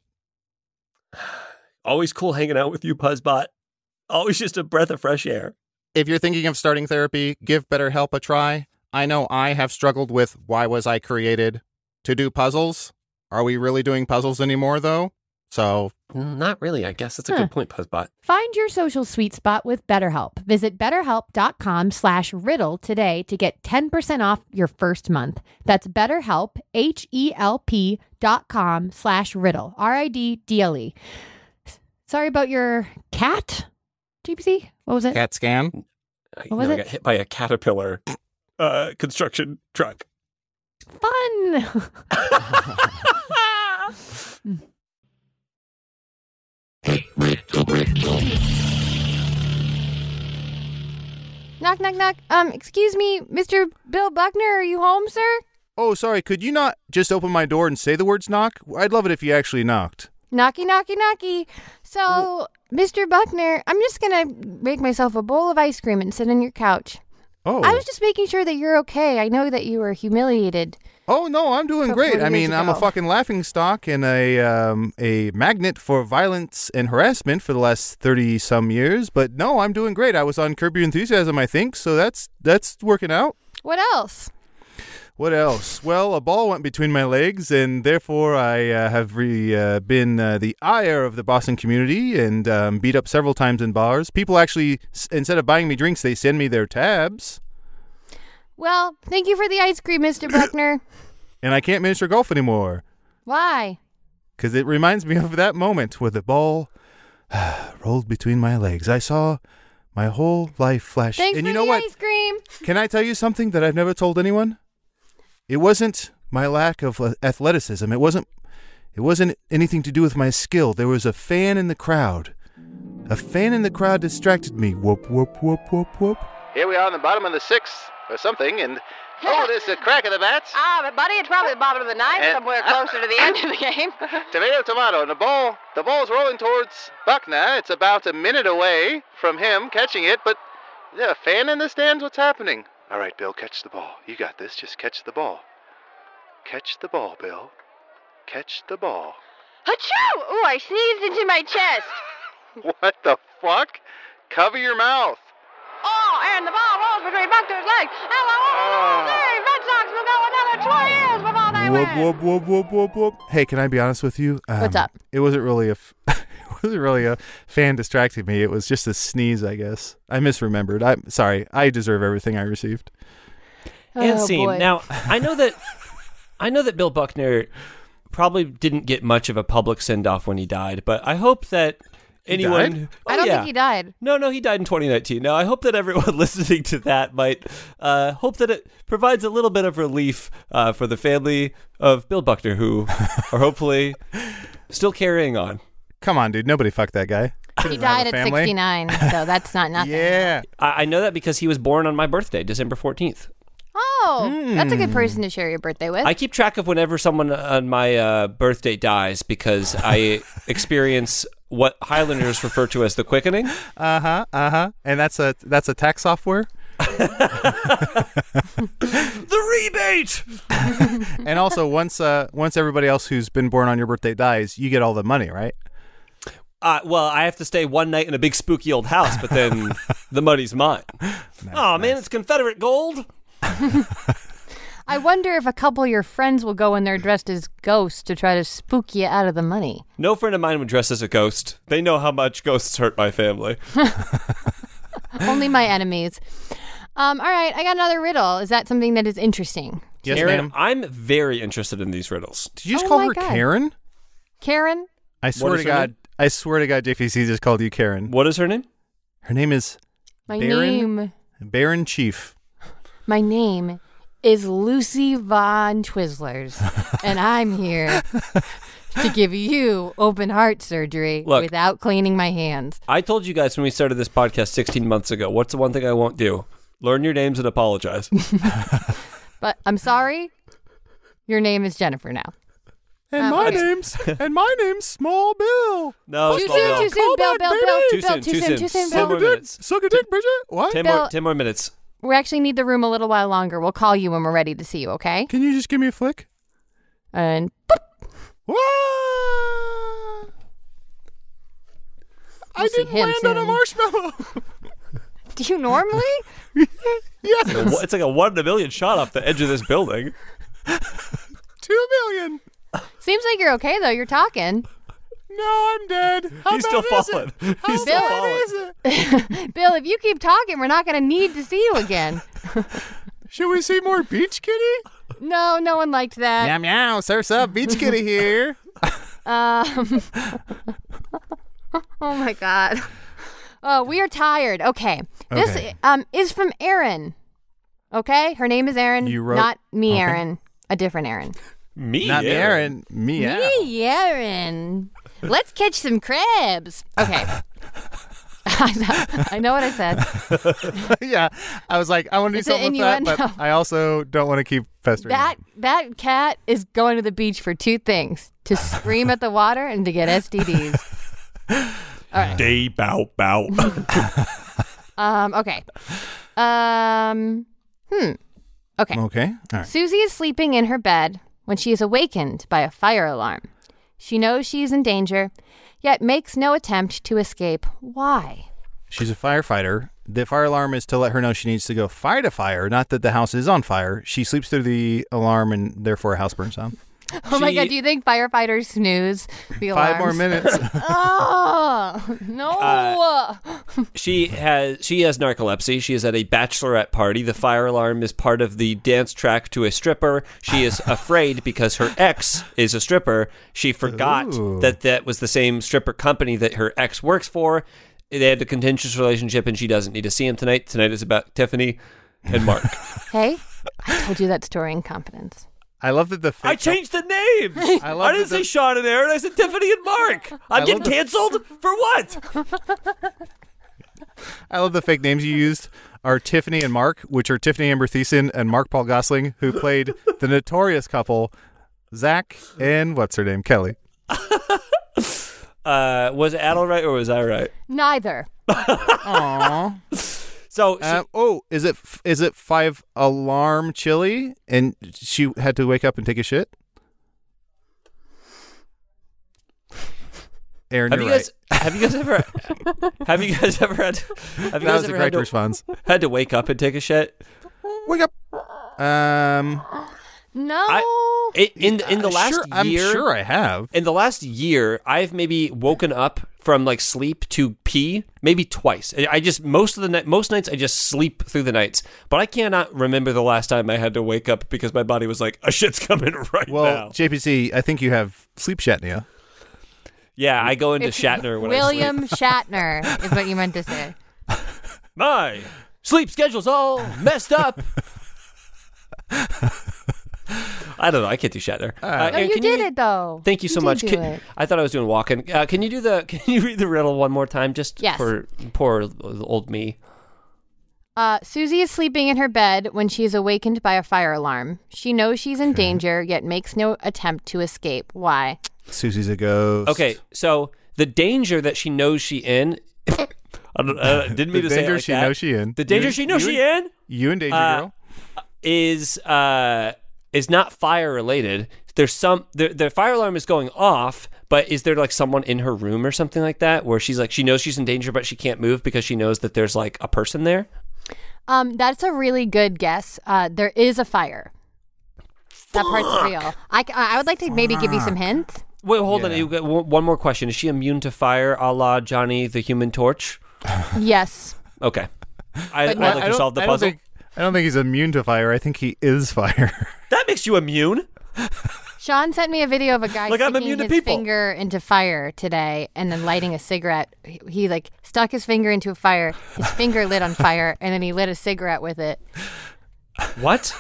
Always cool hanging out with you, Puzzbot. Always just a breath of fresh air. If you're thinking of starting therapy, give BetterHelp a try. I know I have struggled with why was I created to do puzzles. Are we really doing puzzles anymore, though? So... Not really, I guess. That's a huh. good point, Puzzbot. Find your social sweet spot with BetterHelp. Visit betterhelp.com slash riddle today to get ten percent off your first month. That's betterhelp, H-E-L-P dot com slash riddle, R I D D L E. Sorry about your cat, G P C? What was it? Cat scan? What was no, it? I got hit by a Caterpillar uh, construction truck. Fun! Knock, knock, knock. Um, excuse me, Mister Bill Buckner, are you home, sir? Oh, sorry, could you not just open my door and say the words knock? I'd love it if you actually knocked. Knocky, knocky, knocky. So, Mister Buckner, I'm just gonna make myself a bowl of ice cream and sit on your couch. Oh. I was just making sure that you're okay. I know that you were humiliated. Oh, no, I'm doing Couple great. of I years mean, I'm a ago. fucking laughingstock and a um, a magnet for violence and harassment for the last thirty-some years. But no, I'm doing great. I was on Curb Your Enthusiasm, I think, so that's that's working out. What else? What else? Well, a ball went between my legs, and therefore I uh, have re, uh, been uh, the ire of the Boston community and um, beat up several times in bars. People actually, s- instead of buying me drinks, they send me their tabs. Well, thank you for the ice cream, Mister Buckner. And I can't miniature golf anymore. Why? Because it reminds me of that moment where the ball rolled between my legs. I saw my whole life flash. Thanks and for you know the what? ice cream. Can I tell you something that I've never told anyone? It wasn't my lack of uh, athleticism. It wasn't. It wasn't anything to do with my skill. There was a fan in the crowd. A fan in the crowd distracted me. Whoop, whoop, whoop, whoop, whoop. Here we are on the bottom of the sixth or something, and oh, there's a crack of the bats. Ah, but buddy, it's probably the bottom of the ninth, And- somewhere closer to the end of the game. Tomato, tomato, and the ball, the ball's rolling towards Buckner. It's about a minute away from him catching it, but is there a fan in the stands? What's happening? All right, Bill, catch the ball. You got this. Just catch the ball. Catch the ball, Bill. Catch the ball. Achoo! Ooh, I sneezed into my chest. What the fuck? Cover your mouth. and the ball rolls between Buckner's legs. And the World Series Red Sox will go another twenty years before they Whoop, win. whoop, whoop, whoop, whoop, whoop. Hey, can I be honest with you? Um, What's up? It wasn't really a, f- it wasn't really a fan distracting me. It was just a sneeze, I guess. I misremembered. I'm sorry. I deserve everything I received. And Oh, scene. boy. Now, I know that I know that Bill Buckner probably didn't get much of a public send-off when he died, but I hope that anyone... died? Oh, I don't yeah. think he died. No, no, he died in twenty nineteen. Now, I hope that everyone listening to that might uh, hope that it provides a little bit of relief uh, for the family of Bill Buckner, who are hopefully still carrying on. Come on, dude. Nobody fucked that guy. He died at family. sixty-nine, so that's not nothing. Yeah. I, I know that because he was born on my birthday, December fourteenth. Oh, that's a good person to share your birthday with. I keep track of whenever someone on my uh, birthday dies because I experience what Highlanders refer to as the quickening. Uh huh. Uh huh. And that's a that's a tax software. The rebate! And also, once uh once everybody else who's been born on your birthday dies, you get all the money, right? Uh, well, I have to stay one night in a big spooky old house, but then the money's mine. Oh, man, it's Confederate gold. I wonder if a couple of your friends will go in there dressed as ghosts to try to spook you out of the money. No friend of mine would dress as a ghost. They know how much ghosts hurt my family. Only my enemies. Um, all right, I got another riddle. Is that something that is interesting? Yes, Aaron, ma'am. I'm very interested in these riddles. Did you just Oh call my her God. Karen? Karen? I swear is to her God. name? I swear to God, J P C just called you Karen. What is her name? Her name is My Baron? name. Baron Chief. My name is Lucy Von Twizzlers, and I'm here to give you open heart surgery Look. without cleaning my hands. I told you guys when we started this podcast sixteen months ago, what's the one thing I won't do? Learn your names and apologize. But I'm sorry. Your name is Jennifer now. And Um, my okay. name's and my name's Small Bill. No, Too Small soon, Bill. too soon, Bill, back, Bill, baby. Bill, Too Bill, soon, too too soon, soon. too soon, Ten Bill. more Suck a dick, minutes. suck a dick, Bridget. What? Ten Bill- more, ten more minutes. We actually need the room a little while longer. We'll call you when we're ready to see you, okay? Can you just give me a flick? And boop. Wah! I We'll see didn't him land on a soon. marshmallow. Do you normally? Yes. It's like a one in a million shot off the edge of this building. Two million. Seems like you're okay, though. You're talking. No, I'm dead. How He's still bad is falling. it? How He's still bad falling. is it? Bill, if you keep talking, we're not going to need to see you again. Should we see more Beach Kitty? No, no one liked that. Meow meow, surf's up, Beach Kitty here. Um, oh my God. Oh, we are tired. Okay. This Okay. um is from Erin. Okay? Her name is Erin. You wrote- Not me, okay. Erin. A different Erin. Me, Not me, Aaron. Meow. Me, Erin. Let's catch some crabs. Okay. I know what I said. Yeah, I was like, I want to do It's an something with that, but innuendo. I also don't want to keep festering. That that cat is going to the beach for two things: to scream at the water and to get S T Ds. All right. Day bow bow. Um. Okay. Um. Hmm. Okay. Okay, all right. Susie is sleeping in her bed when she is awakened by a fire alarm. She knows she is in danger, yet makes no attempt to escape. Why? She's a firefighter. The fire alarm is to let her know she needs to go fight a fire, not that the house is on fire. She sleeps through the alarm and therefore a house burns down. Oh my She- God! Do you think firefighters snooze the alarms? Five more minutes. Oh no! Uh, She has she has narcolepsy. She is at a bachelorette party. The fire alarm is part of the dance track to a stripper. She is afraid because her ex is a stripper. She forgot Ooh. that that was the same stripper company that her ex works for. They had a contentious relationship, and she doesn't need to see him tonight. Tonight is about Tiffany and Mark. Hey, I told you that story in confidence. I love that the fake I changed the names. I, love didn't that say the- Sean and Aaron. I said Tiffany and Mark. I'm love getting the- canceled for what? I love the fake names you used are Tiffany and Mark, which are Tiffany Amber Thiessen and Mark Paul Gosling, who played the notorious couple Zach and what's her name, Kelly. Uh, was Adel right or was I right? Neither. Aww. So she, Uh, oh, is it is it five alarm chili? And she had to wake up and take a shit. Aaron, Have you're you guys? right. Have you guys ever? Have you guys ever had? Have you That guys was a ever great had to, response. had to wake up and take a shit? Wake up. Um, No. I, it, in in the uh, last sure, I'm year, sure I have. in the last year, I've maybe woken up from like sleep to pee maybe twice. I I just most of the night, most nights I just sleep through the nights. But I cannot remember the last time I had to wake up because my body was like, a shit's coming right Well, now. J P C, I think you have sleep apnea. Yeah, I go into It's Shatner when William Shatner is what you meant to say. I sleep. My sleep schedule's all messed up. I don't know. I can't do Shatner. Uh, No, Aaron, you can did it though. Thank you so did much. do Can- it. I thought I was doing walking. Uh, can you do the? Can you read the riddle one more time, just Yes. for poor old me? Uh, Susie is sleeping in her bed when she is awakened by a fire alarm. She knows she's in danger, yet makes no attempt to escape. Why? Susie's a ghost. Okay, so the danger that she knows she in. I don't, uh, didn't mean The to say it danger like she that. knows she in. The danger You- she knows you she and- in You and Danger Uh, Girl. is uh is not fire related. There's some the the fire alarm is going off, but is there like someone in her room or something like that where she's like she knows she's in danger but she can't move because she knows that there's like a person there? Um, that's a really good guess. Uh, there is a fire. That part's real. I, c- I would like to maybe give you some hints. Wait, hold on. Yeah. You got one one more question. Is she immune to fire, a la Johnny the Human Torch? Yes. Okay, I, I'd But no- like I to don't- solve the I don't puzzle. think- I don't think he's immune to fire. I think he is fire. That makes you immune. Sean sent me a video of a guy Like, I'm sticking immune to his people. finger into fire today and then lighting a cigarette. He, he like stuck his finger into a fire. His finger lit on fire, and then he lit a cigarette with it. What?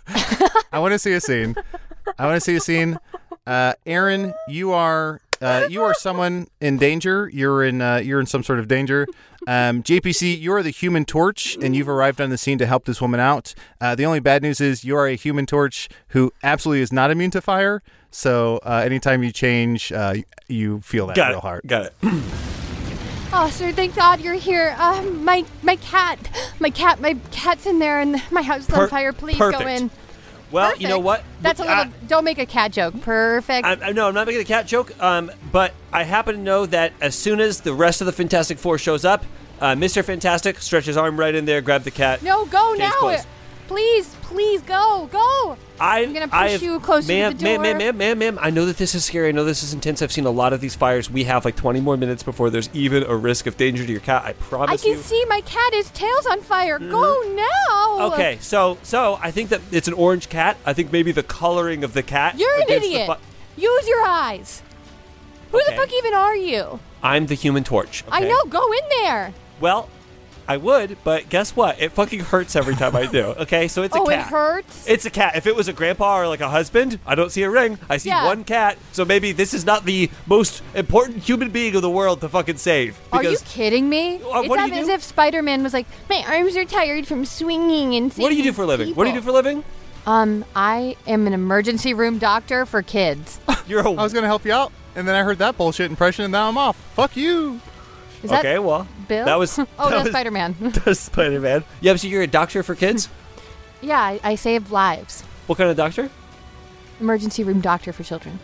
I want to see a scene. I want to see a scene. Uh, Aaron, you are uh, you are someone in danger. You're in uh, you're in some sort of danger. Um, J P C, you are the Human Torch, and you've arrived on the scene to help this woman out. Uh, the only bad news is you are a Human Torch who absolutely is not immune to fire. So uh, anytime you change, uh, you feel that Got real it. hard. Got it. Oh, sir, thank God you're here. Um, my my cat, my cat, my cat's in there, and my house is Per- on fire. Please perfect. go in. Well, you know Perfect. what? That's a little. I- don't make a cat joke. Perfect. I, I, no, I'm not making a cat joke. Um, but I happen to know that as soon as the rest of the Fantastic Four shows up, uh, Mister Fantastic stretches his arm right in there, grab the cat. no, go Case now. closed. Please, please go, go. I, I'm gonna push I have- you closer to ma'am, the ma'am, door. Ma'am, ma'am, ma'am, ma'am, I know that this is scary. I know this is intense. I've seen a lot of these fires. We have like twenty more minutes before there's even a risk of danger to your cat. I I promise can you. see my cat. His tail's on fire. Go now. Okay, so so I think that it's an orange cat. I think maybe the coloring of the cat. You're an against the idiot. fi- Use your eyes. Who Okay. the fuck even are you? I'm the Human Torch. I okay? know. Go in there. Well, I would, but guess what? It fucking hurts every time I do. Okay, so it's a Oh, cat. it hurts. It's a cat. If it was a grandpa or like a husband, I don't see a ring. I see Yeah. one cat. So maybe this is not the most important human being of the world to fucking save. Are you Because kidding me? Uh, it's what do as you as do? if Spider-Man was like, my arms are tired from swinging and. what do you do saving for a living? What do you do people." for a living? Um, I am an emergency room doctor for kids. You're a I was gonna help you out, and then I heard that bullshit impression, and now I'm off. Fuck you. Is that okay. Well, Bill? that was oh, that that's was- Spider-Man. That's Spider-Man. Yeah, so you're a doctor for kids. yeah, I, I save lives. What kind of doctor? Emergency room doctor for children.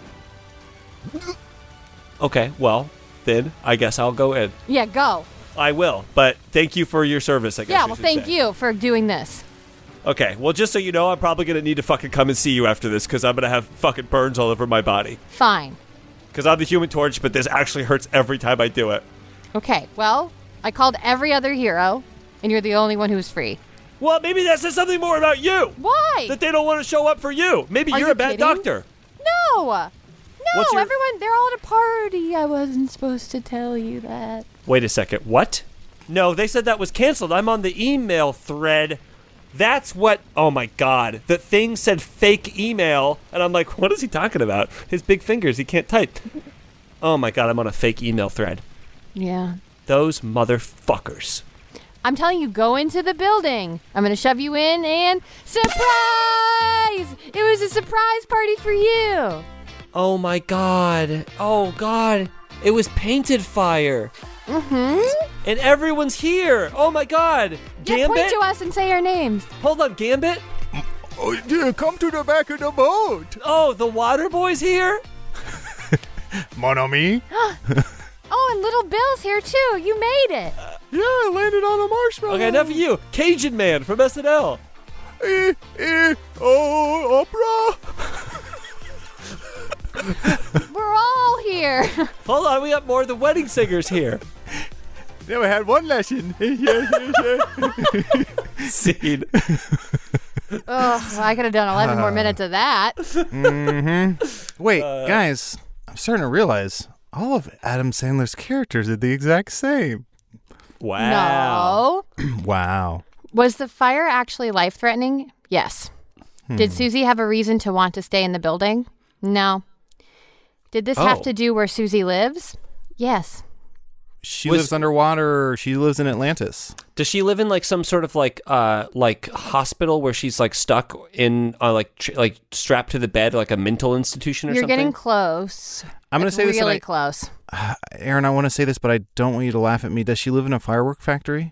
Okay. Well, then I guess I'll go in. Yeah, go. I will, but thank you for your service. I guess. Yeah, I well, should thank say. you for doing this. Okay, well, just so you know, I'm probably going to need to fucking come and see you after this because I'm going to have fucking burns all over my body. Fine. Because I'm the Human Torch, but this actually hurts every time I do it. Okay, well, I called every other hero, and you're the only one who's free. Well, maybe that says something more about you. Why? That they don't want to show up for you. Maybe Are you're you a bad kidding? doctor. No! No, What's your- everyone, they're all at a party. I wasn't supposed to tell you that. Wait a second. What? No, they said that was canceled. I'm on the email thread. That's what. Oh my God. The thing said fake email. And I'm like, what is he talking about? His big fingers. He can't type. Oh my God. I'm on a fake email thread. Yeah. Those motherfuckers. I'm telling you, go into the building. I'm going to shove you in and surprise! It was a surprise party for you. Oh my God. Oh God. It was painted fire. Mm-hmm. And everyone's here. Oh my God. Yeah, point Gambit? to us and say our names. Hold on, Gambit? Oh, yeah, come to the back of the boat. Oh, the water boy's here? Mon ami. Oh, and little Bill's here too. You made it. Yeah, I landed on a marshmallow. Okay, enough of you. Cajun Man from S N L. Eh, eh, oh, opera. We're all here. Hold on, we got more of the wedding singers here. Yeah, we had one lesson. Scene. Oh, I could have done eleven more minutes of that. Mm-hmm. Wait, Uh, guys, I'm starting to realize all of Adam Sandler's characters are the exact same. Wow. No. Wow. Was the fire actually life-threatening? Yes. Hmm. Did Susie have a reason to want to stay in the building? No. Did this have Oh. to do where Susie lives? Yes. She Was- lives underwater. Or she lives in Atlantis. Does she live in like some sort of like uh like hospital where she's like stuck in uh, like tr- like strapped to the bed like a mental institution or You're something? getting close. I'm going to It's say this, and really I- close. Aaron, I want to say this, but I don't want you to laugh at me. Does she live in a firework factory?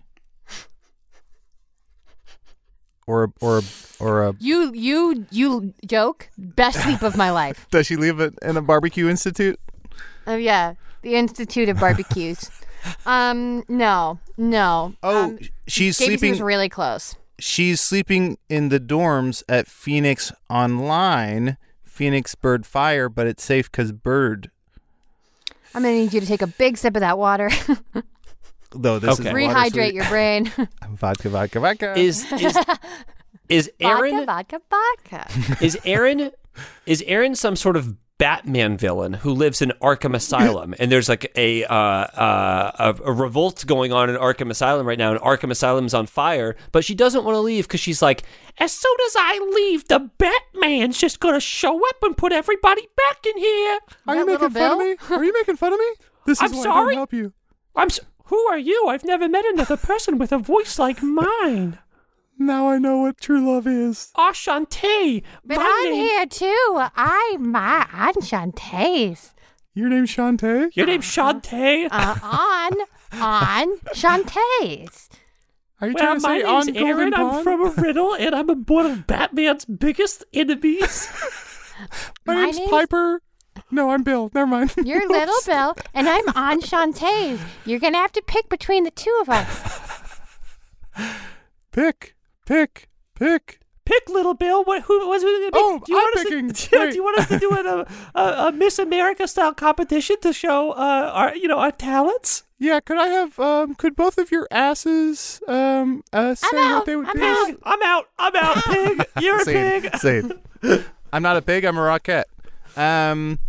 Or a, or a, or a, You you you joke. Best sleep of my life. does she live at- in a barbecue institute? Oh yeah, the Institute of Barbecues. um, no, no. Oh, um, she's J P C sleeping. was really close. She's sleeping in the dorms at Phoenix Online, Phoenix Bird Fire, but it's safe because Bird. I'm gonna need you to take a big sip of that water. Though this Okay. is Rehydrate water your brain. sweet. vodka, vodka, vodka. Is is is Aaron vodka, vodka, vodka. is Aaron is Aaron some sort of Batman villain who lives in Arkham Asylum, and there's like a, uh, uh, a a revolt going on in Arkham Asylum right now, and Arkham Asylum's on fire, but she doesn't want to leave because she's like, as soon as I leave, the Batman's just gonna show up and put everybody back in here. Are you That making little fun of Bill? me? Are you making fun of me? This is I'm why I sorry? don't help you. I'm. S- who are you? I've never met another person with a voice like mine. Now I know what true love is. Ashante. But my I'm name- here too. I'm my I'm Shantae's. Your name's Shantae? Your name's Shantae. Uh, on on Shantae's. Are you Well, trying to my say name's on Aaron. Golden I'm Pond? from a riddle, and I'm one of Batman's biggest enemies. My, My name's name's- Piper. No, I'm Bill. Never mind. You're Little Bill, and I'm on Shantae's. You're gonna have to pick between the two of us. Pick, pick, pick. Pick Little Bill. What? Who was it? Oh, do you I'm want picking. Us to, do Wait. you want us to do a, a, a Miss America style competition to show uh, our you know our talents? Yeah, could I have, um, could both of your asses, um, uh, say out. what they would I'm be? out. I'm out. I'm out. Pig. You're a Say pig. it. Say it. I'm not a pig. I'm a rocket. Um,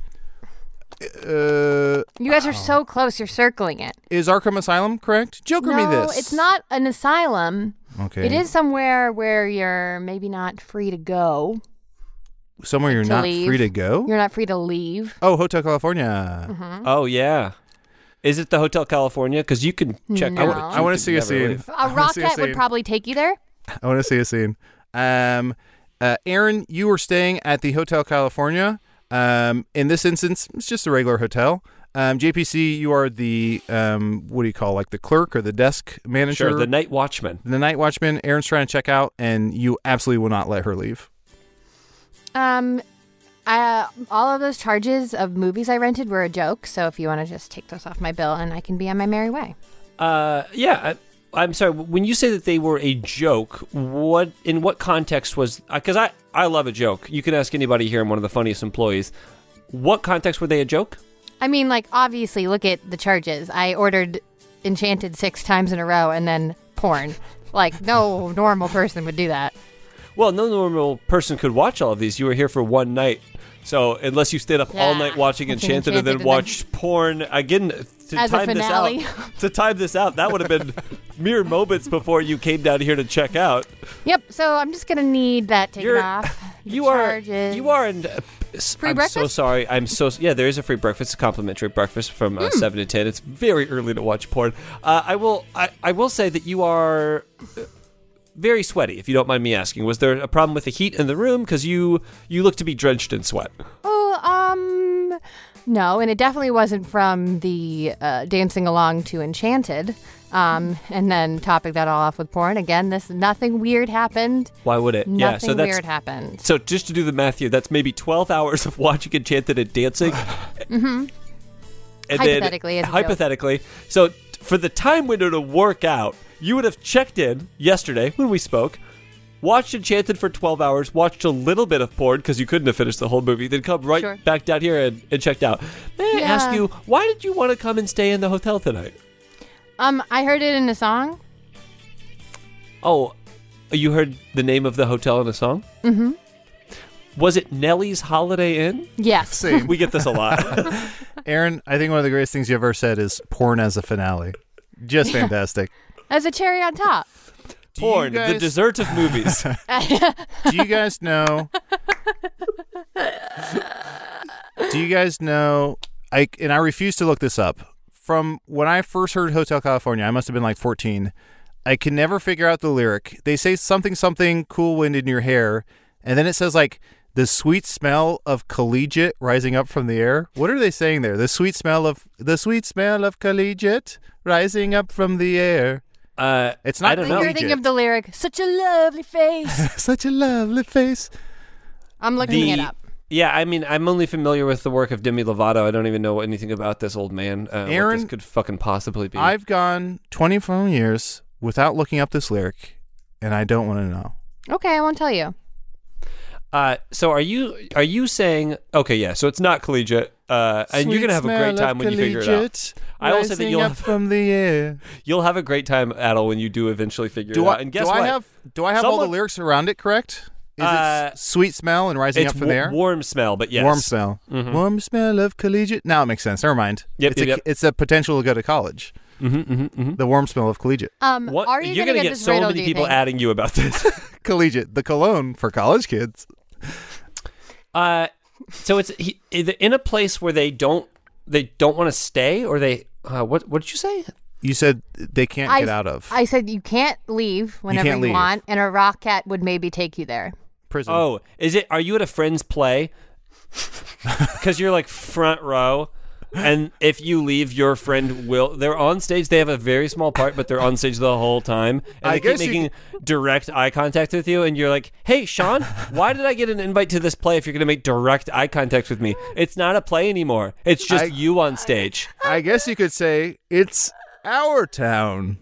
uh, You guys are so close. You're circling it. is Arkham Asylum correct? Joker me No, this. it's not an asylum. Okay. It is somewhere where you're maybe not free to go. somewhere you're to not leave. free to go. You're not free to leave. Oh, Hotel California. Mm-hmm. Oh yeah. Is it the Hotel California? Because you can check. No. out I wa- I want to you see a can never scene. leave. I A wanna see rocket would scene. probably take you there. I want to see a scene. Um, uh, Aaron, you were staying at the Hotel California. Um, in this instance, it's just a regular hotel. Um, J P C, you are the um, what do you call like the clerk or the desk manager? Sure. The Night Watchman. the night watchman. Aaron's trying to check out, and you absolutely will not let her leave. Um, uh, all of those charges of movies I rented were a joke. So if you want to just take those off my bill, and I can be on my merry way. Uh, yeah. I, I'm sorry. When you say that they were a joke, what in what context was? Because I I love a joke. You can ask anybody here. I'm one of the funniest employees. What context were they a joke? I mean, like, obviously, look at the charges. I ordered Enchanted six times in a row and then porn. Like, no normal person would do that. Well, no normal person could watch all of these. You were here for one night. So unless you stayed up all Yeah, night watching watching Enchanted and then Enchanted and watched porn again to As a time this finale. out. To time this out, that would have been mere moments before you came down here to check out. Yep, so I'm just going to need that taken You're- off. The You are charges. you are in uh, s- Free I'm so breakfast? sorry. I'm so yeah. There is a free breakfast, a complimentary breakfast from uh, seven to ten. It's very early to watch porn. Uh, I will I, I will say that you are uh, very sweaty. If you don't mind me asking, was there a problem with the heat in the room? Because you you look to be drenched in sweat. Oh, um, no, and it definitely wasn't from the uh, dancing along to Enchanted. Um, and then topping that all off with porn. Again, this nothing weird happened. Why would it? Nothing yeah. So that's weird happened. so just to do the math here, that's maybe twelve hours of watching Enchanted and dancing. And Hypothetically, then, as a joke. hypothetically. So for the time window to work out, you would have checked in yesterday when we spoke, watched Enchanted for twelve hours, watched a little bit of porn because you couldn't have finished the whole movie, then come right Sure. back down here and, and checked out. May I Yeah. ask you, why did you want to come and stay in the hotel tonight? Um, I heard it in a song. Oh, you heard the name of the hotel in a song? Mm-hmm. Was it Nellie's Holiday Inn? Yes. Same. We get this a lot. Aaron, I think one of the greatest things you ever said is porn as a finale. Just fantastic. As a cherry on top. Do you Porn, the guys- dessert of movies. Do you guys know? Do you guys know? I and I refuse to look this up. From when I first heard Hotel California, I must have been like fourteen. I can never figure out the lyric. They say something, something, cool wind in your hair, and then it says like the sweet smell of collegiate rising up from the air. What are they saying there? The sweet smell of the sweet smell of collegiate rising up from the air. Uh, It's not I don't know. You're collegiate. thinking of the lyric, such a lovely face. Such a lovely face. I'm looking The- it up. Yeah, I mean, I'm only familiar with the work of Demi Lovato. I don't even know anything about this old man. Uh, what Aaron, this could fucking possibly be. I've gone twenty-four years without looking up this lyric, and I don't want to know. Okay, I won't tell you. Uh, so are you are you saying okay? Yeah, so it's not collegiate, uh, and you're gonna have a great time when you figure it out. I will say that you'll up have, from the air. you'll have a great time, Adel, when you do eventually figure Do it I out. And guess do what? I have do I have all the Someone- lyrics around it correct? Is Uh, it s- sweet smell and rising it's up from wa- the air? warm smell, but yes, Warm smell. Mhm. Warm smell of collegiate. Now it makes sense. Never mind. Yep, it's yep, a, yep. It's a potential to go to college. Mm-hmm, mm-hmm, mm-hmm. The warm smell of collegiate. Um, What, are you you're gonna, gonna get, get this so riddle, many do you people think? adding you about this. Collegiate, the cologne for college kids. Uh, so it's he, in a place where they don't they don't want to stay, or they uh, what what did you say? You said they can't I, get out of I said you can't leave whenever you, can't leave. want, and a rock cat would maybe take you there. prison. Oh, is it? Are you at a friend's play? Because you're like front row, and if you leave, your friend will. They're on stage. They have a very small part, but they're on stage the whole time, and I they keep guess you making direct eye contact with you. And you're like, "Hey, Sean, why did I get an invite to this play if you're going to make direct eye contact with me? It's not a play anymore. It's just I- you on stage." I guess you could say it's our town.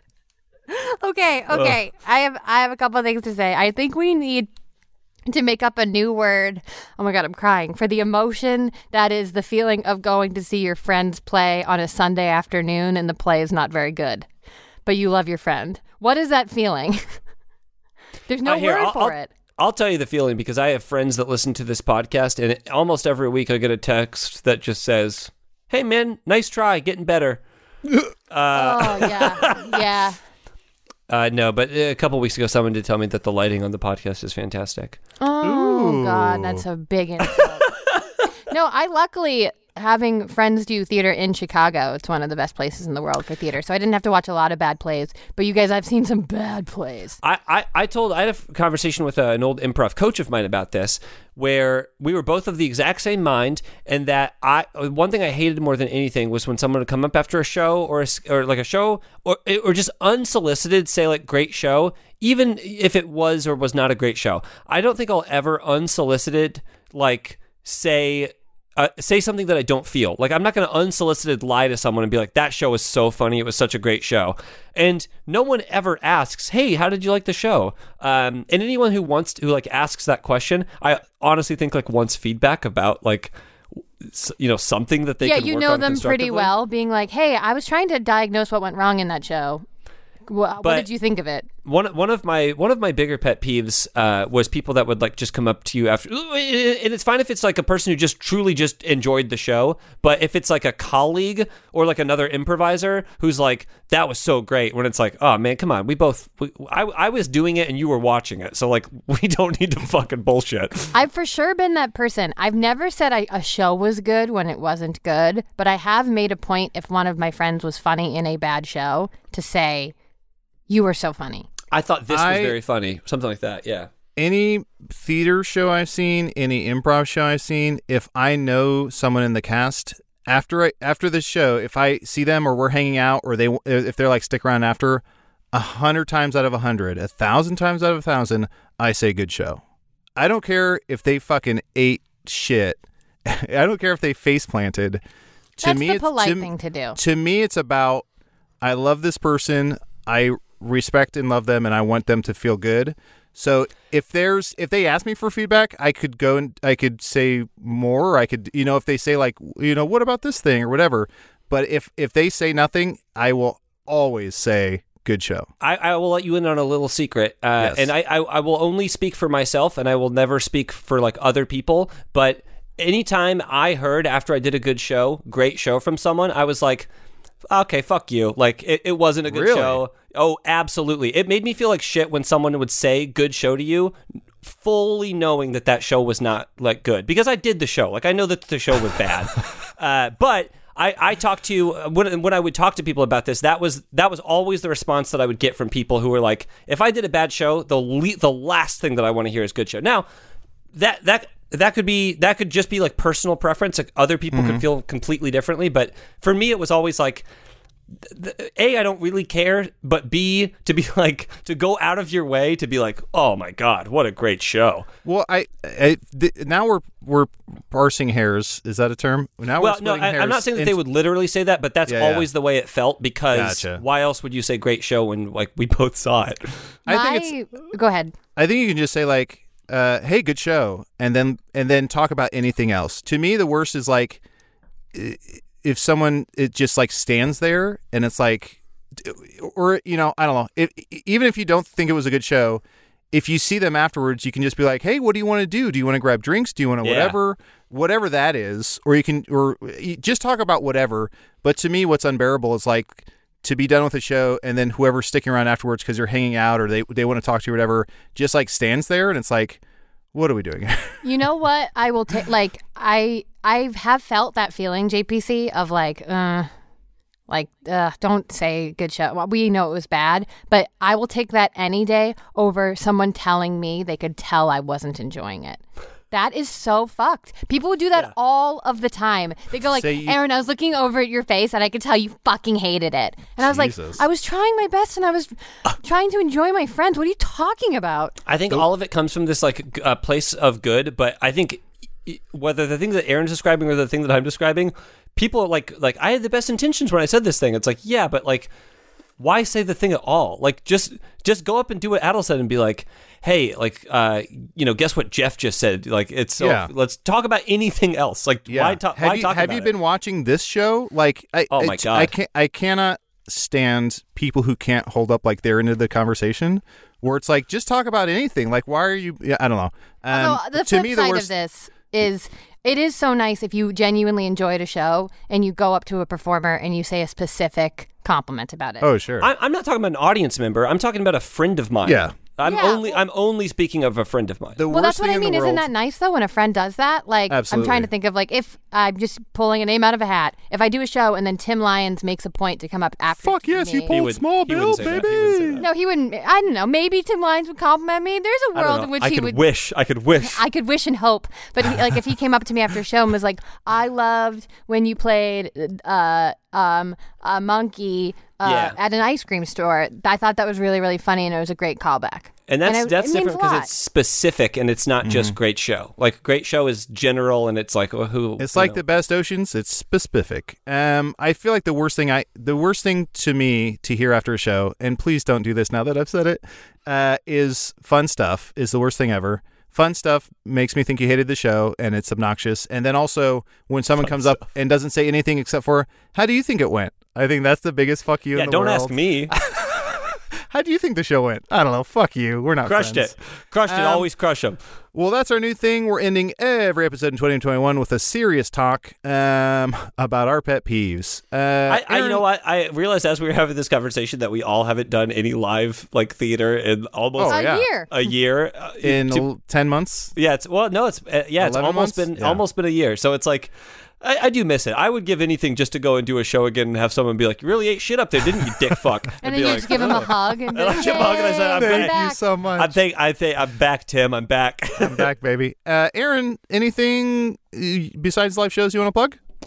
Okay, okay. I have I have a couple of things to say. I think we need to make up a new word. Oh my god, I'm crying. For the emotion that is the feeling of going to see your friends play on a Sunday afternoon and the play is not very good, but you love your friend. What is that feeling? There's no Uh, here, word I'll- for I'll- it. I'll tell you the feeling because I have friends that listen to this podcast, and almost every week I get a text that just says, "Hey man, nice try, getting better." uh, Oh yeah, yeah. uh, no, but a couple weeks ago, someone did tell me that the lighting on the podcast is fantastic. Oh god, that's a big insult. No, I luckily having friends do theater in Chicago. It's one of the best places in the world for theater, so I didn't have to watch a lot of bad plays. But you guys, I've seen some bad plays. I, I, I told I had a f- conversation with uh, an old improv coach of mine about this, where we were both of the exact same mind, and that I one thing I hated more than anything was when someone would come up after a show or a, s- or like a show or or just unsolicited say like great show, even if it was or was not a great show. I don't think I'll ever unsolicited like say. Uh, say something that I don't feel. Like, I'm not going to unsolicited lie to someone and be like, that show was so funny. It was such a great show. And no one ever asks, hey, how did you like the show? Um, and anyone who wants to, who like asks that question, I honestly think like wants feedback about like, s- you know, something that they yeah, can you work know on them pretty constructively. well, being like, "Hey, I was trying to diagnos what went wrong in that show. Wha what But- did you think of it?" One one of my one of my bigger pet peeves uh, was people that would like just come up to you after, and it's fine if it's like a person who just truly just enjoyed the show, but if it's like a colleague or like another improviser who's like, that was so great, when it's like, oh man, come on, we both we, I I was doing it and you were watching it, so like we don't need to fucking bullshit. I've for sure been that person. I've never said I, a show was good when it wasn't good, but I have made a point if one of my friends was funny in a bad show to say, "You were so funny." I thought this I- was very funny, something like that. Yeah. Any theater show I've seen, any improv show I've seen, if I know someone in the cast after I, after the show, if I see them or we're hanging out or they if they're like stick around after, a hundred times out of a hundred, a thousand times out of a thousand, I say good show. I don't care if they fucking ate shit. I don't care if they face planted. to That's me, the it's, polite to, thing to do. To me, it's about I love this person, I respect and love them, and I want them to feel good. So if there's if they ask me for feedback, I could go and I could say more. Or I could, you know, if they say like, you know, what about this thing or whatever. But if if they say nothing, I will always say good show. I, I will let you in on a little secret, uh, Yes. and I, I I will only speak for myself, and I will never speak for like other people. But anytime I heard after I did a good show, great show from someone, I was like, okay, fuck you. Like it, it wasn't a good Really? show. Oh, absolutely. It made me feel like shit when someone would say good show to you, fully knowing that that show was not like good, because I did the show. Like I know that the show was bad, uh, but. I, I talked to when when I would talk to people about this. That was that was always the response that I would get from people who were like, "If I did a bad show, the le- the last thing that I want to hear is good show." Now, that that that could be that could just be like personal preference. Like other people Mm-hmm. could feel completely differently, but for me, it was always like, A, I don't really care, but B, to be like to go out of your way to be like, "Oh my god, what a great show." Well, I, I th- now we're we're parsing hairs. Is that a term? Now Well, we're no, splitting I, hairs I'm not saying that they into- would literally say that, but that's Yeah, yeah. always the way it felt, because Gotcha. why else would you say great show when like we both saw it? I think it's. My- Go ahead. I think you can just say like, uh, "Hey, good show," and then and then talk about anything else. To me, the worst is like i- if someone it just like stands there and it's like, or you know, I don't know. If, even if you don't think it was a good show, if you see them afterwards, you can just be like, "Hey, what do you want to do? Do you want to grab drinks? Do you want to Yeah. whatever, whatever that is?" Or you can, or you just talk about whatever. But to me, what's unbearable is like to be done with the show and then whoever's sticking around afterwards because you're hanging out or they they want to talk to you or whatever, just like stands there and it's like, what are we doing? You know what? I will take like I I have felt that feeling, J P C, of like, uh, like uh, don't say good show. Well, we know it was bad, but I will take that any day over someone telling me they could tell I wasn't enjoying it. That is so fucked. People would do that all of the time. They go like, Say you- Aaron, I was looking over at your face and I could tell you fucking hated it. And I was Jesus. like, I was trying my best and I was trying to enjoy my friends. What are you talking about? I think all of it comes from this like g- uh, place of good, but I think y- whether the thing that Aaron's describing or the thing that I'm describing, people are like, like I had the best intentions when I said this thing. It's like, yeah, but like, why say the thing at all? Like, just just go up and do what Adel said and be like, hey, like, uh, you know, guess what Jeff just said? Like, it's so. Yeah. Let's talk about anything else. Like, why, ta- have why you, talk have about you it? been watching this show? Like, I, Oh, my it's- God. I can't. I cannot stand people who can't hold up like their end of the conversation. Where it's like, just talk about anything. Like, why are you? Yeah, I don't know. Um, Although the to flip me, the side worst. of this is it is so nice if you genuinely enjoyed a show and you go up to a performer and you say a specific compliment about it. Oh, sure. I, I'm not talking about an audience member. I'm talking about a friend of mine. Yeah. I'm Yeah, only. well- I'm only speaking of a friend of mine. the well, worst that's what thing I in mean. the Isn't world. that nice though when a friend does that? Like, I'm Absolutely. trying to think of like if I'm just pulling a name out of a hat. If I do a show and then Tim Lyons makes a point to come up after. Fuck yes, me. you He pulled would- small he bill, wouldn't say that. He baby. wouldn't say that. No, he wouldn't. I don't know. Maybe Tim Lyons would compliment me. There's a I don't world know. in which I he could would. wish. I could wish. I could wish and hope, but he, like if he came up to me after a show and was like, "I loved when you played uh, um, a monkey uh, Yeah. at an ice cream store," I thought that was really really funny and it was a great callback. And that's it- that's it means different a lot. because it's specific and it's not Mm-hmm. just great show. Like great show is general and it's like well, who. It's you like know. the best oceans. It's specific. Um, I feel like the worst thing I, the worst thing to me to hear after a show, and please don't do this now that I've said it, uh, is fun stuff is the worst thing ever. Fun stuff makes me think you hated the show and it's obnoxious. And then also when someone comes up and doesn't say anything except for, "How do you think it went?" I think that's the biggest fuck you Yeah, in the don't world. ask me. How do you think the show went? I don't know. Fuck you. We're not Crushed friends. it. Crushed it. Um, Always crush them. Well, that's our new thing. We're ending every episode in twenty twenty-one with a serious talk um, about our pet peeves. Uh, I, I, you Aaron- know what? I realized as we were having this conversation that we all haven't done any live like theater in almost Oh, a yeah. year. a year. Uh, in to- l- ten months. yeah, it's well, no, it's uh, yeah, it's eleven almost months? been Yeah. almost been a year. So it's like. I, I do miss it. I would give anything just to go and do a show again and have someone be like, "You really ate shit up there, didn't you, dick fuck?" And I'd then be you like, just give him a hug and be I like, like your hug and I said, I'm "Yay, back." I'm Thank you back." so much. I think I think I'm back, Tim. I'm back. I'm back, baby. Uh, Aaron, anything uh, besides live shows you want to plug?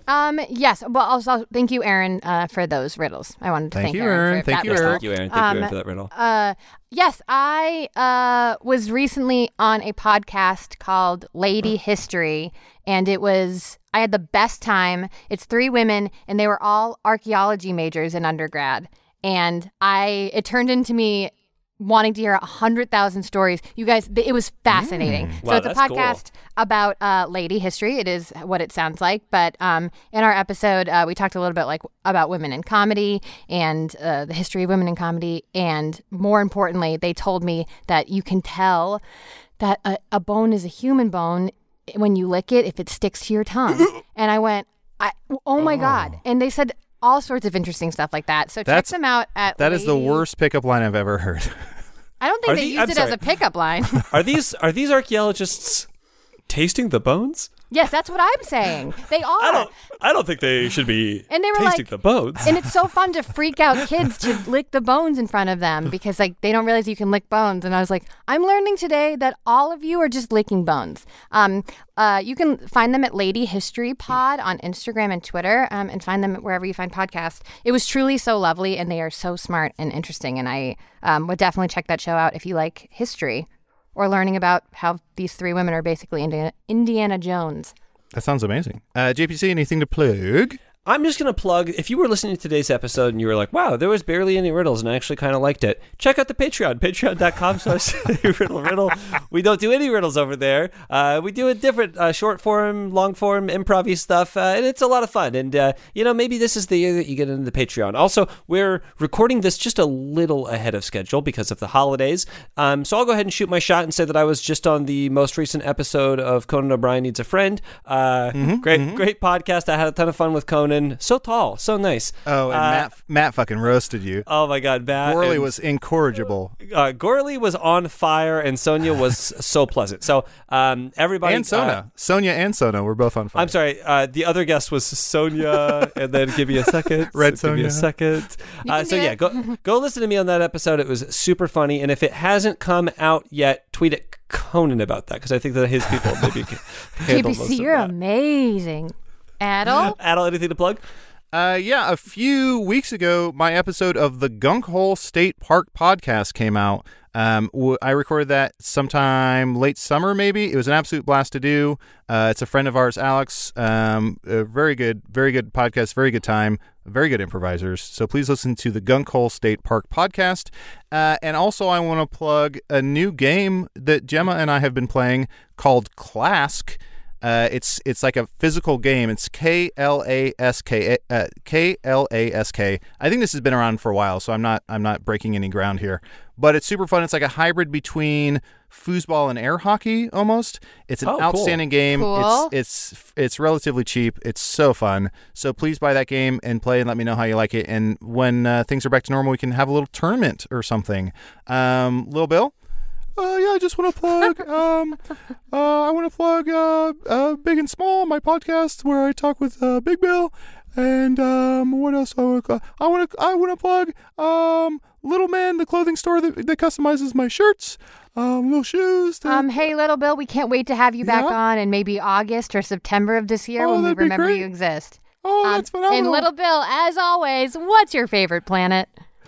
Um, yes. Well, also thank you, Aaron, uh, for those riddles. I wanted to Thank thank, you, Aaron. Aaron. For Thank that you, riddle. Aaron. Thank you, Aaron. Thank Um, you, Aaron, for that riddle. Uh, yes, I uh, was recently on a podcast called Lady History, and it was, I had the best time. It's three women, and they were all archaeology majors in undergrad. And I, it turned into me wanting to hear a hundred thousand stories. You guys, it was fascinating. Mm. So Wow, it's a that's cool. podcast about uh, lady history. It is what it sounds like. But um, in our episode, uh, we talked a little bit like about women in comedy and uh, the history of women in comedy. And more importantly, they told me that you can tell that a, a bone is a human bone when you lick it if it sticks to your tongue. And I went, I, oh my God. And they said all sorts of interesting stuff like that. So That's- check them out at That is the Lady- worst pickup line I've ever heard. I don't think Are they the- used I'm it sorry. as a pickup line. Are these are these archaeologists tasting the bones? Yes, that's what I'm saying. They are. I don't. I don't think they should be And they were tasting like- the bones. And it's so fun to freak out kids to lick the bones in front of them because like they don't realize you can lick bones. And I was like, I'm learning today that all of you are just licking bones. Um, uh, you can find them at Lady History Pod on Instagram and Twitter, um, and find them wherever you find podcasts. It was truly so lovely, and they are so smart and interesting. And I um, would definitely check that show out if you like history or learning about how these three women are basically Indiana, Indiana Jones. That sounds amazing. Uh, J P C, anything to plug? I'm just going to plug, if you were listening to today's episode and you were like, wow, there was barely any riddles and I actually kind of liked it, check out the Patreon, patreon.com slash riddle riddle. We don't do any riddles over there. Uh, we do a different uh, short form, long form, improv-y stuff, uh, and it's a lot of fun. And, uh, you know, maybe this is the year that you get into the Patreon. Also, we're recording this just a little ahead of schedule because of the holidays. Um, so I'll go ahead and shoot my shot and say that I was just on the most recent episode of Conan O'Brien Needs a Friend. Uh, Mm-hmm, great, great podcast. I had a ton of fun with Conan. So tall, so nice. Oh, and Uh, Matt Matt fucking roasted you. Oh my God, Matt. Gorley and- was incorrigible. Uh, Gorley was on fire, and Sonia was so pleasant. So um, everybody And Sona. uh, Sonia and Sona were both on fire. I'm sorry. Uh, the other guest was Sonia, and then give me a second. Red Give me Sonia. a second. Uh, can so do yeah, it. go go listen to me on that episode. It was super funny, and if it hasn't come out yet, tweet at Conan about that because I think that his people maybe can handle J P most C, of you're that. amazing. Adel? Adel, anything to plug? Uh, yeah, a few weeks ago, my episode of the Gunk Hole State Park podcast came out. Um, w- I recorded that sometime late summer, maybe. It was an absolute blast to do. Uh, it's a friend of ours, Alex. Um, a very good, very good podcast, very good time, very good improvisers. So please listen to the Gunk Hole State Park podcast. Uh, and also, I want to plug a new game that Gemma and I have been playing called Clask. Uh, it's it's like a physical game. It's K L A S K uh, K L A S K. I think this has been around for a while, so I'm not I'm not breaking any ground here. But it's super fun. It's like a hybrid between foosball and air hockey almost. It's an Oh, cool. outstanding game. Cool. It's it's it's relatively cheap. It's so fun. So please buy that game and play and let me know how you like it. And when uh, things are back to normal, we can have a little tournament or something. Um, Lil Bill. Uh, yeah, I just want to plug. Um, uh, I want to plug uh, uh, Big and Small, my podcast where I talk with uh, Big Bill, and um, what else? I want to. I want to. I want to plug um, Little Man, the clothing store that, that customizes my shirts, um, little shoes. that- Um, hey, Little Bill, we can't wait to have you back Yeah? on in maybe August or September of this year Oh, when we that'd be remember great. you exist. oh, Um, that's phenomenal. and Little Bill, as always, what's your favorite planet?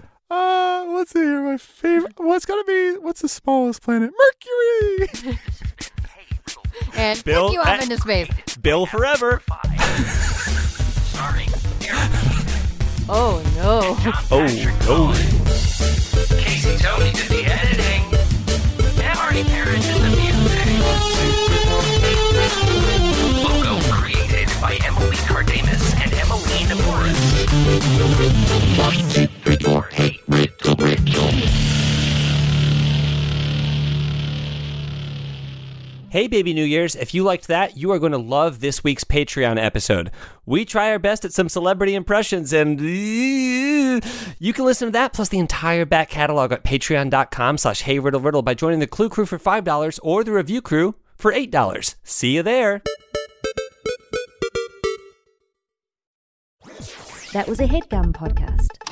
Uh, let's see here. My favorite. Well, it's gotta be. What's the smallest planet? Mercury. And Bill, pick you up uh, into space. Bill forever. Sorry. Oh, no. Oh no. Casey Tony did the editing. And Marty Parrish did the music. Logo created by Emily Cardamus and Emmeline Morris. One, two, three, four, hey, riddle, riddle. Hey, Baby New Year's, if you liked that, you are going to love this week's Patreon episode. We try our best at some celebrity impressions, and you can listen to that, plus the entire back catalog at patreon.com slash hey riddle riddle by joining the Clue Crew for five dollars or the Review Crew for eight dollars. See you there. That was a HeadGum podcast.